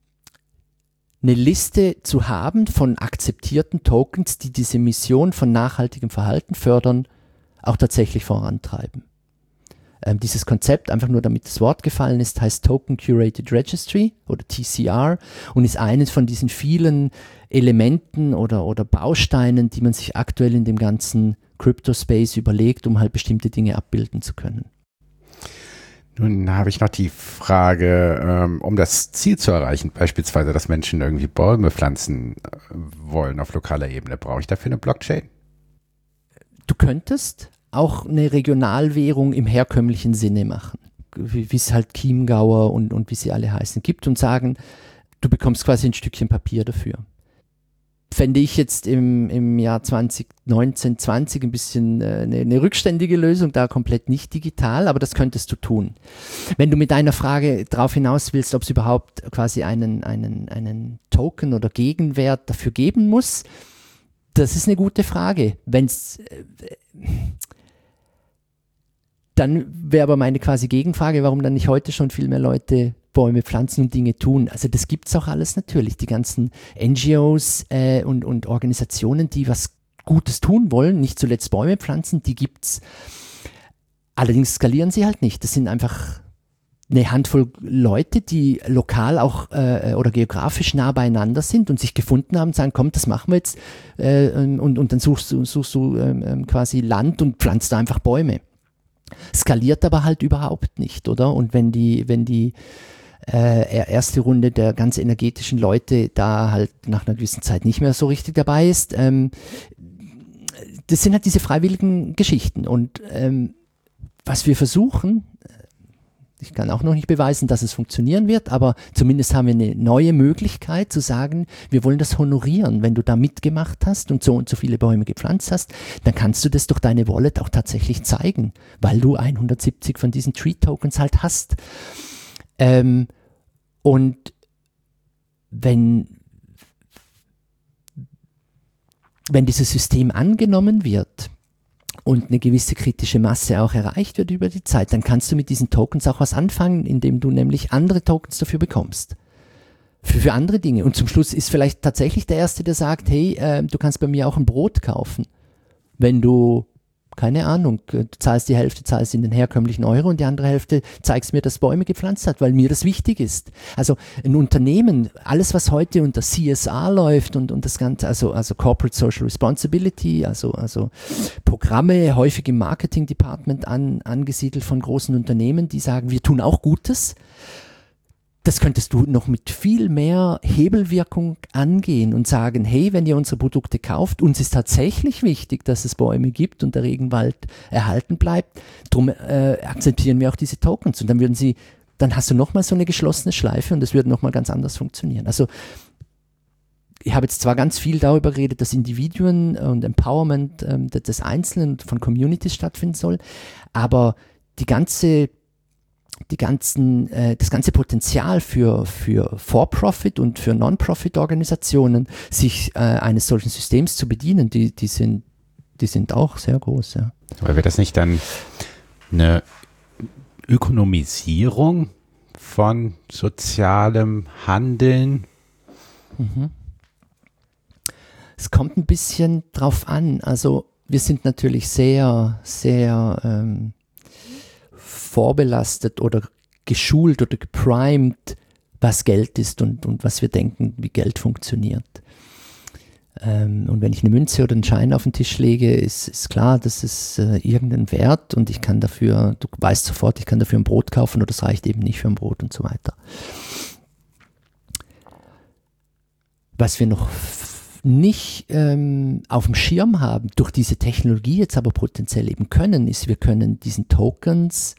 eine Liste zu haben von akzeptierten Tokens, die diese Mission von nachhaltigem Verhalten fördern, auch tatsächlich vorantreiben. Ähm, dieses Konzept, einfach nur damit das Wort gefallen ist, heißt Token Curated Registry oder T C R und ist eines von diesen vielen Elementen oder, oder Bausteinen, die man sich aktuell in dem ganzen Crypto-Space überlegt, um halt bestimmte Dinge abbilden zu können. Nun habe ich noch die Frage, ähm, um das Ziel zu erreichen, beispielsweise, dass Menschen irgendwie Bäume pflanzen wollen auf lokaler Ebene, brauche ich dafür eine Blockchain? Du könntest auch eine Regionalwährung im herkömmlichen Sinne machen, wie es halt Chiemgauer und, und wie sie alle heißen gibt und sagen, du bekommst quasi ein Stückchen Papier dafür. Fände ich jetzt im, im Jahr zwanzig neunzehn, zwanzig ein bisschen äh, eine, eine rückständige Lösung, da komplett nicht digital, aber das könntest du tun. Wenn du mit deiner Frage darauf hinaus willst, ob es überhaupt quasi einen, einen, einen Token oder Gegenwert dafür geben muss, das ist eine gute Frage. Wenn's, äh, dann wäre aber meine quasi Gegenfrage, warum dann nicht heute schon viel mehr Leute Bäume pflanzen und Dinge tun. Also das gibt es auch alles natürlich. Die ganzen N G Os äh, und, und Organisationen, die was Gutes tun wollen, nicht zuletzt Bäume pflanzen, die gibt es. Allerdings skalieren sie halt nicht. Das sind einfach eine Handvoll Leute, die lokal auch äh, oder geografisch nah beieinander sind und sich gefunden haben und sagen, komm, das machen wir jetzt. Äh, und, und dann suchst du, suchst du ähm, quasi Land und pflanzt da einfach Bäume. Skaliert aber halt überhaupt nicht, oder? Und wenn die, wenn die äh, erste Runde der ganz energetischen Leute da halt nach einer gewissen Zeit nicht mehr so richtig dabei ist, ähm, das sind halt diese freiwilligen Geschichten. Und ähm, was wir versuchen, ich kann auch noch nicht beweisen, dass es funktionieren wird, aber zumindest haben wir eine neue Möglichkeit zu sagen, wir wollen das honorieren. Wenn du da mitgemacht hast und so und so viele Bäume gepflanzt hast, dann kannst du das durch deine Wallet auch tatsächlich zeigen, weil du hundertsiebzig von diesen Tree-Tokens halt hast. Ähm, und wenn, wenn dieses System angenommen wird, und eine gewisse kritische Masse auch erreicht wird über die Zeit, dann kannst du mit diesen Tokens auch was anfangen, indem du nämlich andere Tokens dafür bekommst. Für, für andere Dinge. Und zum Schluss ist vielleicht tatsächlich der Erste, der sagt, hey, äh, du kannst bei mir auch ein Brot kaufen. Wenn du, keine Ahnung, du zahlst die Hälfte, zahlst in den herkömmlichen Euro und die andere Hälfte zeigst mir, dass Bäume gepflanzt hat, weil mir das wichtig ist. Also ein Unternehmen, alles was heute unter C S R läuft und, und das Ganze, also, also Corporate Social Responsibility, also, also Programme, häufig im Marketing Department an, angesiedelt von großen Unternehmen, die sagen, wir tun auch Gutes. Das könntest du noch mit viel mehr Hebelwirkung angehen und sagen, hey, wenn ihr unsere Produkte kauft, uns ist tatsächlich wichtig, dass es Bäume gibt und der Regenwald erhalten bleibt, darum äh, akzeptieren wir auch diese Tokens. Und dann würden sie, dann hast du nochmal so eine geschlossene Schleife und das würde nochmal ganz anders funktionieren. Also ich habe jetzt zwar ganz viel darüber geredet, dass Individuen und Empowerment ähm, des Einzelnen von Communities stattfinden soll, aber die ganze die ganzen, äh, das ganze Potenzial für, für For-Profit und für Non-Profit-Organisationen, sich äh, eines solchen Systems zu bedienen, die, die, sind, die sind auch sehr groß. Ja. Aber wäre das nicht dann eine Ökonomisierung von sozialem Handeln? Mhm. Es kommt ein bisschen drauf an. Also wir sind natürlich sehr, sehr ähm, vorbelastet oder geschult oder geprimed, was Geld ist und, und was wir denken, wie Geld funktioniert. Ähm, und wenn ich eine Münze oder einen Schein auf den Tisch lege, ist, ist klar, das ist äh, irgendein Wert und ich kann dafür, du weißt sofort, ich kann dafür ein Brot kaufen oder das reicht eben nicht für ein Brot und so weiter. Was wir noch nicht ähm, auf dem Schirm haben, durch diese Technologie jetzt aber potenziell eben können, ist, wir können diesen Tokens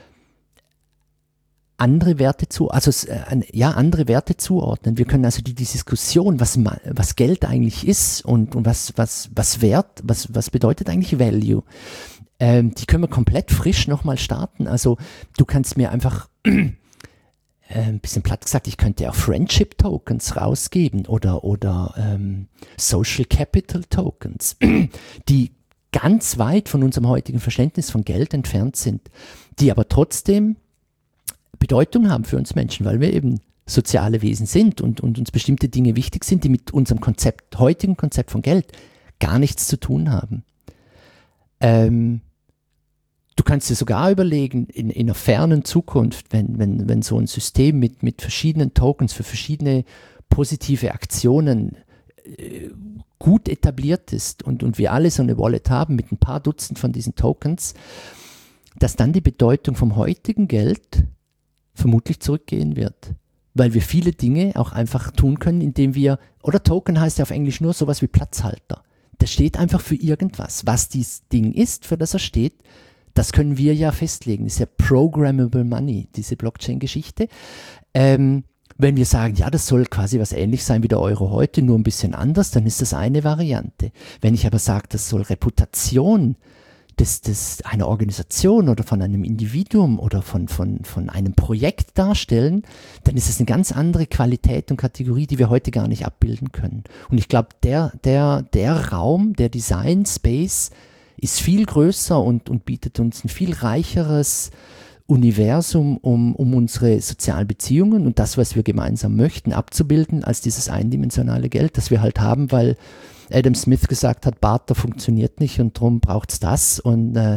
andere Werte zu, also äh, ja, andere Werte zuordnen. Wir können also die, die Diskussion, was, was Geld eigentlich ist und, und was, was, was Wert, was, was bedeutet eigentlich Value, ähm, die können wir komplett frisch nochmal starten. Also du kannst mir einfach äh, ein bisschen platt gesagt, ich könnte auch Friendship Tokens rausgeben oder, oder ähm, Social Capital Tokens, die ganz weit von unserem heutigen Verständnis von Geld entfernt sind, die aber trotzdem Bedeutung haben für uns Menschen, weil wir eben soziale Wesen sind und, und uns bestimmte Dinge wichtig sind, die mit unserem Konzept, heutigen Konzept von Geld gar nichts zu tun haben. Ähm, Du kannst dir sogar überlegen, in, in einer fernen Zukunft, wenn, wenn, wenn so ein System mit, mit verschiedenen Tokens für verschiedene positive Aktionen äh, gut etabliert ist und, und wir alle so eine Wallet haben mit ein paar Dutzend von diesen Tokens, dass dann die Bedeutung vom heutigen Geld vermutlich zurückgehen wird. Weil wir viele Dinge auch einfach tun können, indem wir, oder Token heißt ja auf Englisch nur sowas wie Platzhalter. Das steht einfach für irgendwas. Was dieses Ding ist, für das er steht, das können wir ja festlegen. Das ist ja Programmable Money, diese Blockchain-Geschichte. Ähm, wenn wir sagen, ja, das soll quasi was ähnlich sein wie der Euro heute, nur ein bisschen anders, dann ist das eine Variante. Wenn ich aber sage, das soll Reputation des, des, einer Organisation oder von einem Individuum oder von, von, von einem Projekt darstellen, dann ist es eine ganz andere Qualität und Kategorie, die wir heute gar nicht abbilden können. Und ich glaube, der, der, der Raum, der Design Space ist viel größer und, und bietet uns ein viel reicheres Universum, um, um unsere sozialen Beziehungen und das, was wir gemeinsam möchten, abzubilden, als dieses eindimensionale Geld, das wir halt haben, weil Adam Smith gesagt hat, Barter funktioniert nicht und darum braucht es das. Und äh,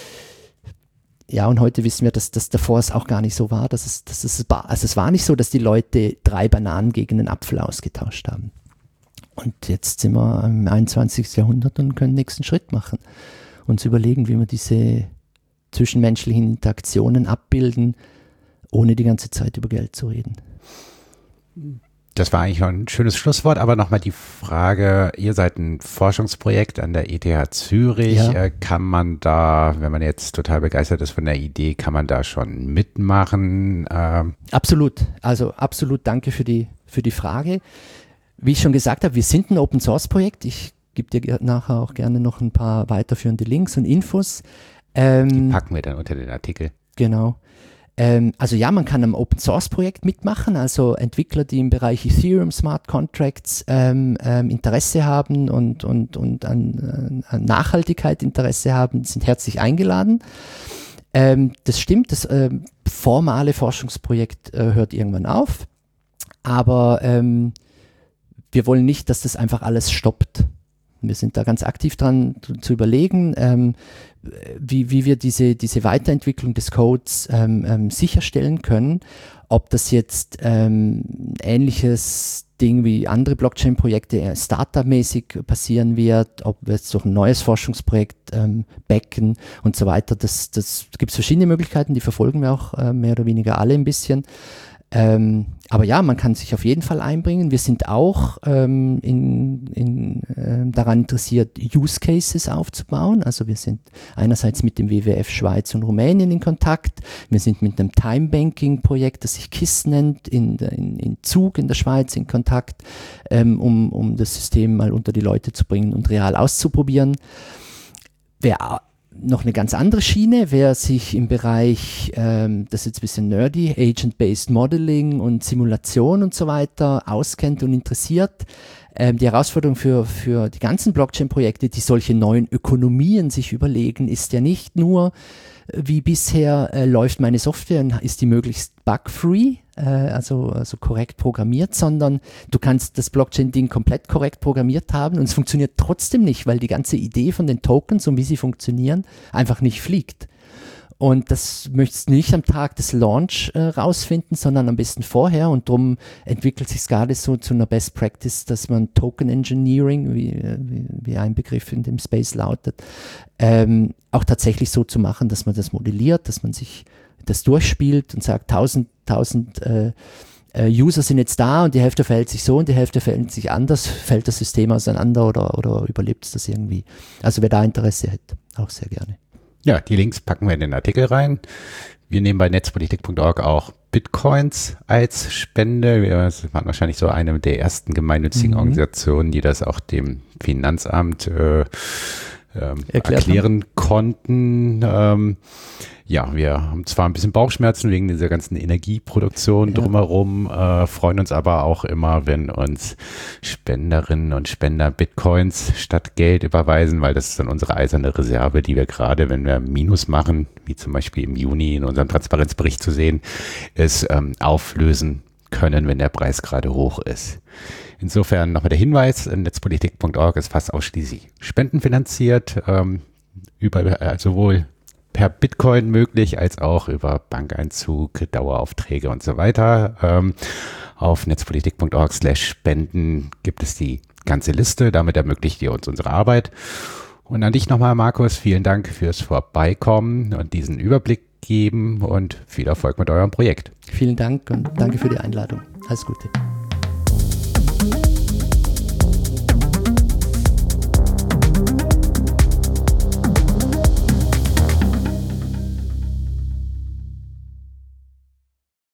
ja, und heute wissen wir, dass das davor es auch gar nicht so war. Dass es, dass es, also es war nicht so, dass die Leute drei Bananen gegen einen Apfel ausgetauscht haben. Und jetzt sind wir im einundzwanzigsten Jahrhundert und können den nächsten Schritt machen. Uns überlegen, wie wir diese zwischenmenschlichen Interaktionen abbilden, ohne die ganze Zeit über Geld zu reden. Das war eigentlich noch ein schönes Schlusswort, aber nochmal die Frage, ihr seid ein Forschungsprojekt an der E T H Zürich, ja. Kann man da, wenn man jetzt total begeistert ist von der Idee, kann man da schon mitmachen? Ähm Absolut, also absolut danke für die, für die Frage. Wie ich schon gesagt habe, wir sind ein Open-Source-Projekt, ich gebe dir nachher auch gerne noch ein paar weiterführende Links und Infos. Ähm, die packen wir dann unter den Artikel. Genau. Also ja, man kann am Open-Source-Projekt mitmachen, also Entwickler, die im Bereich Ethereum Smart Contracts ähm, ähm, Interesse haben und, und, und an, an Nachhaltigkeit Interesse haben, sind herzlich eingeladen. Ähm, das stimmt, das äh, formale Forschungsprojekt äh, hört irgendwann auf, aber ähm, wir wollen nicht, dass das einfach alles stoppt. Wir sind da ganz aktiv dran zu, zu überlegen, ähm, wie, wie wir diese, diese Weiterentwicklung des Codes ähm, ähm, sicherstellen können. Ob das jetzt ähm, ähnliches Ding wie andere Blockchain-Projekte äh, Startup-mäßig passieren wird, ob wir jetzt durch ein neues Forschungsprojekt ähm, backen und so weiter. Das, das gibt es verschiedene Möglichkeiten, die verfolgen wir auch äh, mehr oder weniger alle ein bisschen. Ähm, aber ja, man kann sich auf jeden Fall einbringen. Wir sind auch ähm, in, in, äh, daran interessiert, Use Cases aufzubauen. Also wir sind einerseits mit dem W W F Schweiz und Rumänien in Kontakt. Wir sind mit einem Time Banking Projekt, das sich K I S nennt, in, in, in Zug in der Schweiz in Kontakt, ähm, um, um das System mal unter die Leute zu bringen und real auszuprobieren. Wer noch eine ganz andere Schiene, wer sich im Bereich, ähm, das ist jetzt ein bisschen nerdy, Agent-Based Modeling und Simulation und so weiter auskennt und interessiert. Ähm, die Herausforderung für, für die ganzen Blockchain-Projekte, die solche neuen Ökonomien sich überlegen, ist ja nicht nur, wie bisher äh, läuft meine Software und ist die möglichst bug-free, äh, also, also korrekt programmiert, sondern du kannst das Blockchain-Ding komplett korrekt programmiert haben und es funktioniert trotzdem nicht, weil die ganze Idee von den Tokens und wie sie funktionieren einfach nicht fliegt. Und das möchtest du nicht am Tag des Launch äh, rausfinden, sondern am besten vorher. Und darum entwickelt sich es gerade so zu einer Best Practice, dass man Token Engineering, wie, wie, wie ein Begriff in dem Space lautet, ähm, auch tatsächlich so zu machen, dass man das modelliert, dass man sich das durchspielt und sagt, tausend, tausend äh, äh, User sind jetzt da und die Hälfte verhält sich so und die Hälfte verhält sich anders, fällt das System auseinander oder, oder überlebt es das irgendwie. Also wer da Interesse hat, auch sehr gerne. Ja, die Links packen wir in den Artikel rein. Wir nehmen bei netzpolitik punkt org auch Bitcoins als Spende. Wir waren wahrscheinlich so eine der ersten gemeinnützigen mhm. Organisationen, die das auch dem Finanzamt äh, ähm, erklären konnten. Ähm, ja, wir haben zwar ein bisschen Bauchschmerzen wegen dieser ganzen Energieproduktion ja. drumherum, äh, freuen uns aber auch immer, wenn uns Spenderinnen und Spender Bitcoins statt Geld überweisen, weil das ist dann unsere eiserne Reserve, die wir gerade, wenn wir Minus machen, wie zum Beispiel im Juni in unserem Transparenzbericht zu sehen, ist ähm, auflösen können, wenn der Preis gerade hoch ist. Insofern nochmal der Hinweis, netzpolitik punkt org ist fast ausschließlich spendenfinanziert, ähm, über, äh, sowohl per Bitcoin möglich, als auch über Bankeinzug, Daueraufträge und so weiter. Ähm, auf netzpolitik punkt org slash spenden gibt es die ganze Liste. Damit ermöglicht ihr uns unsere Arbeit. Und an dich nochmal, Markus, vielen Dank fürs Vorbeikommen und diesen Überblick geben und viel Erfolg mit eurem Projekt. Vielen Dank und danke für die Einladung. Alles Gute.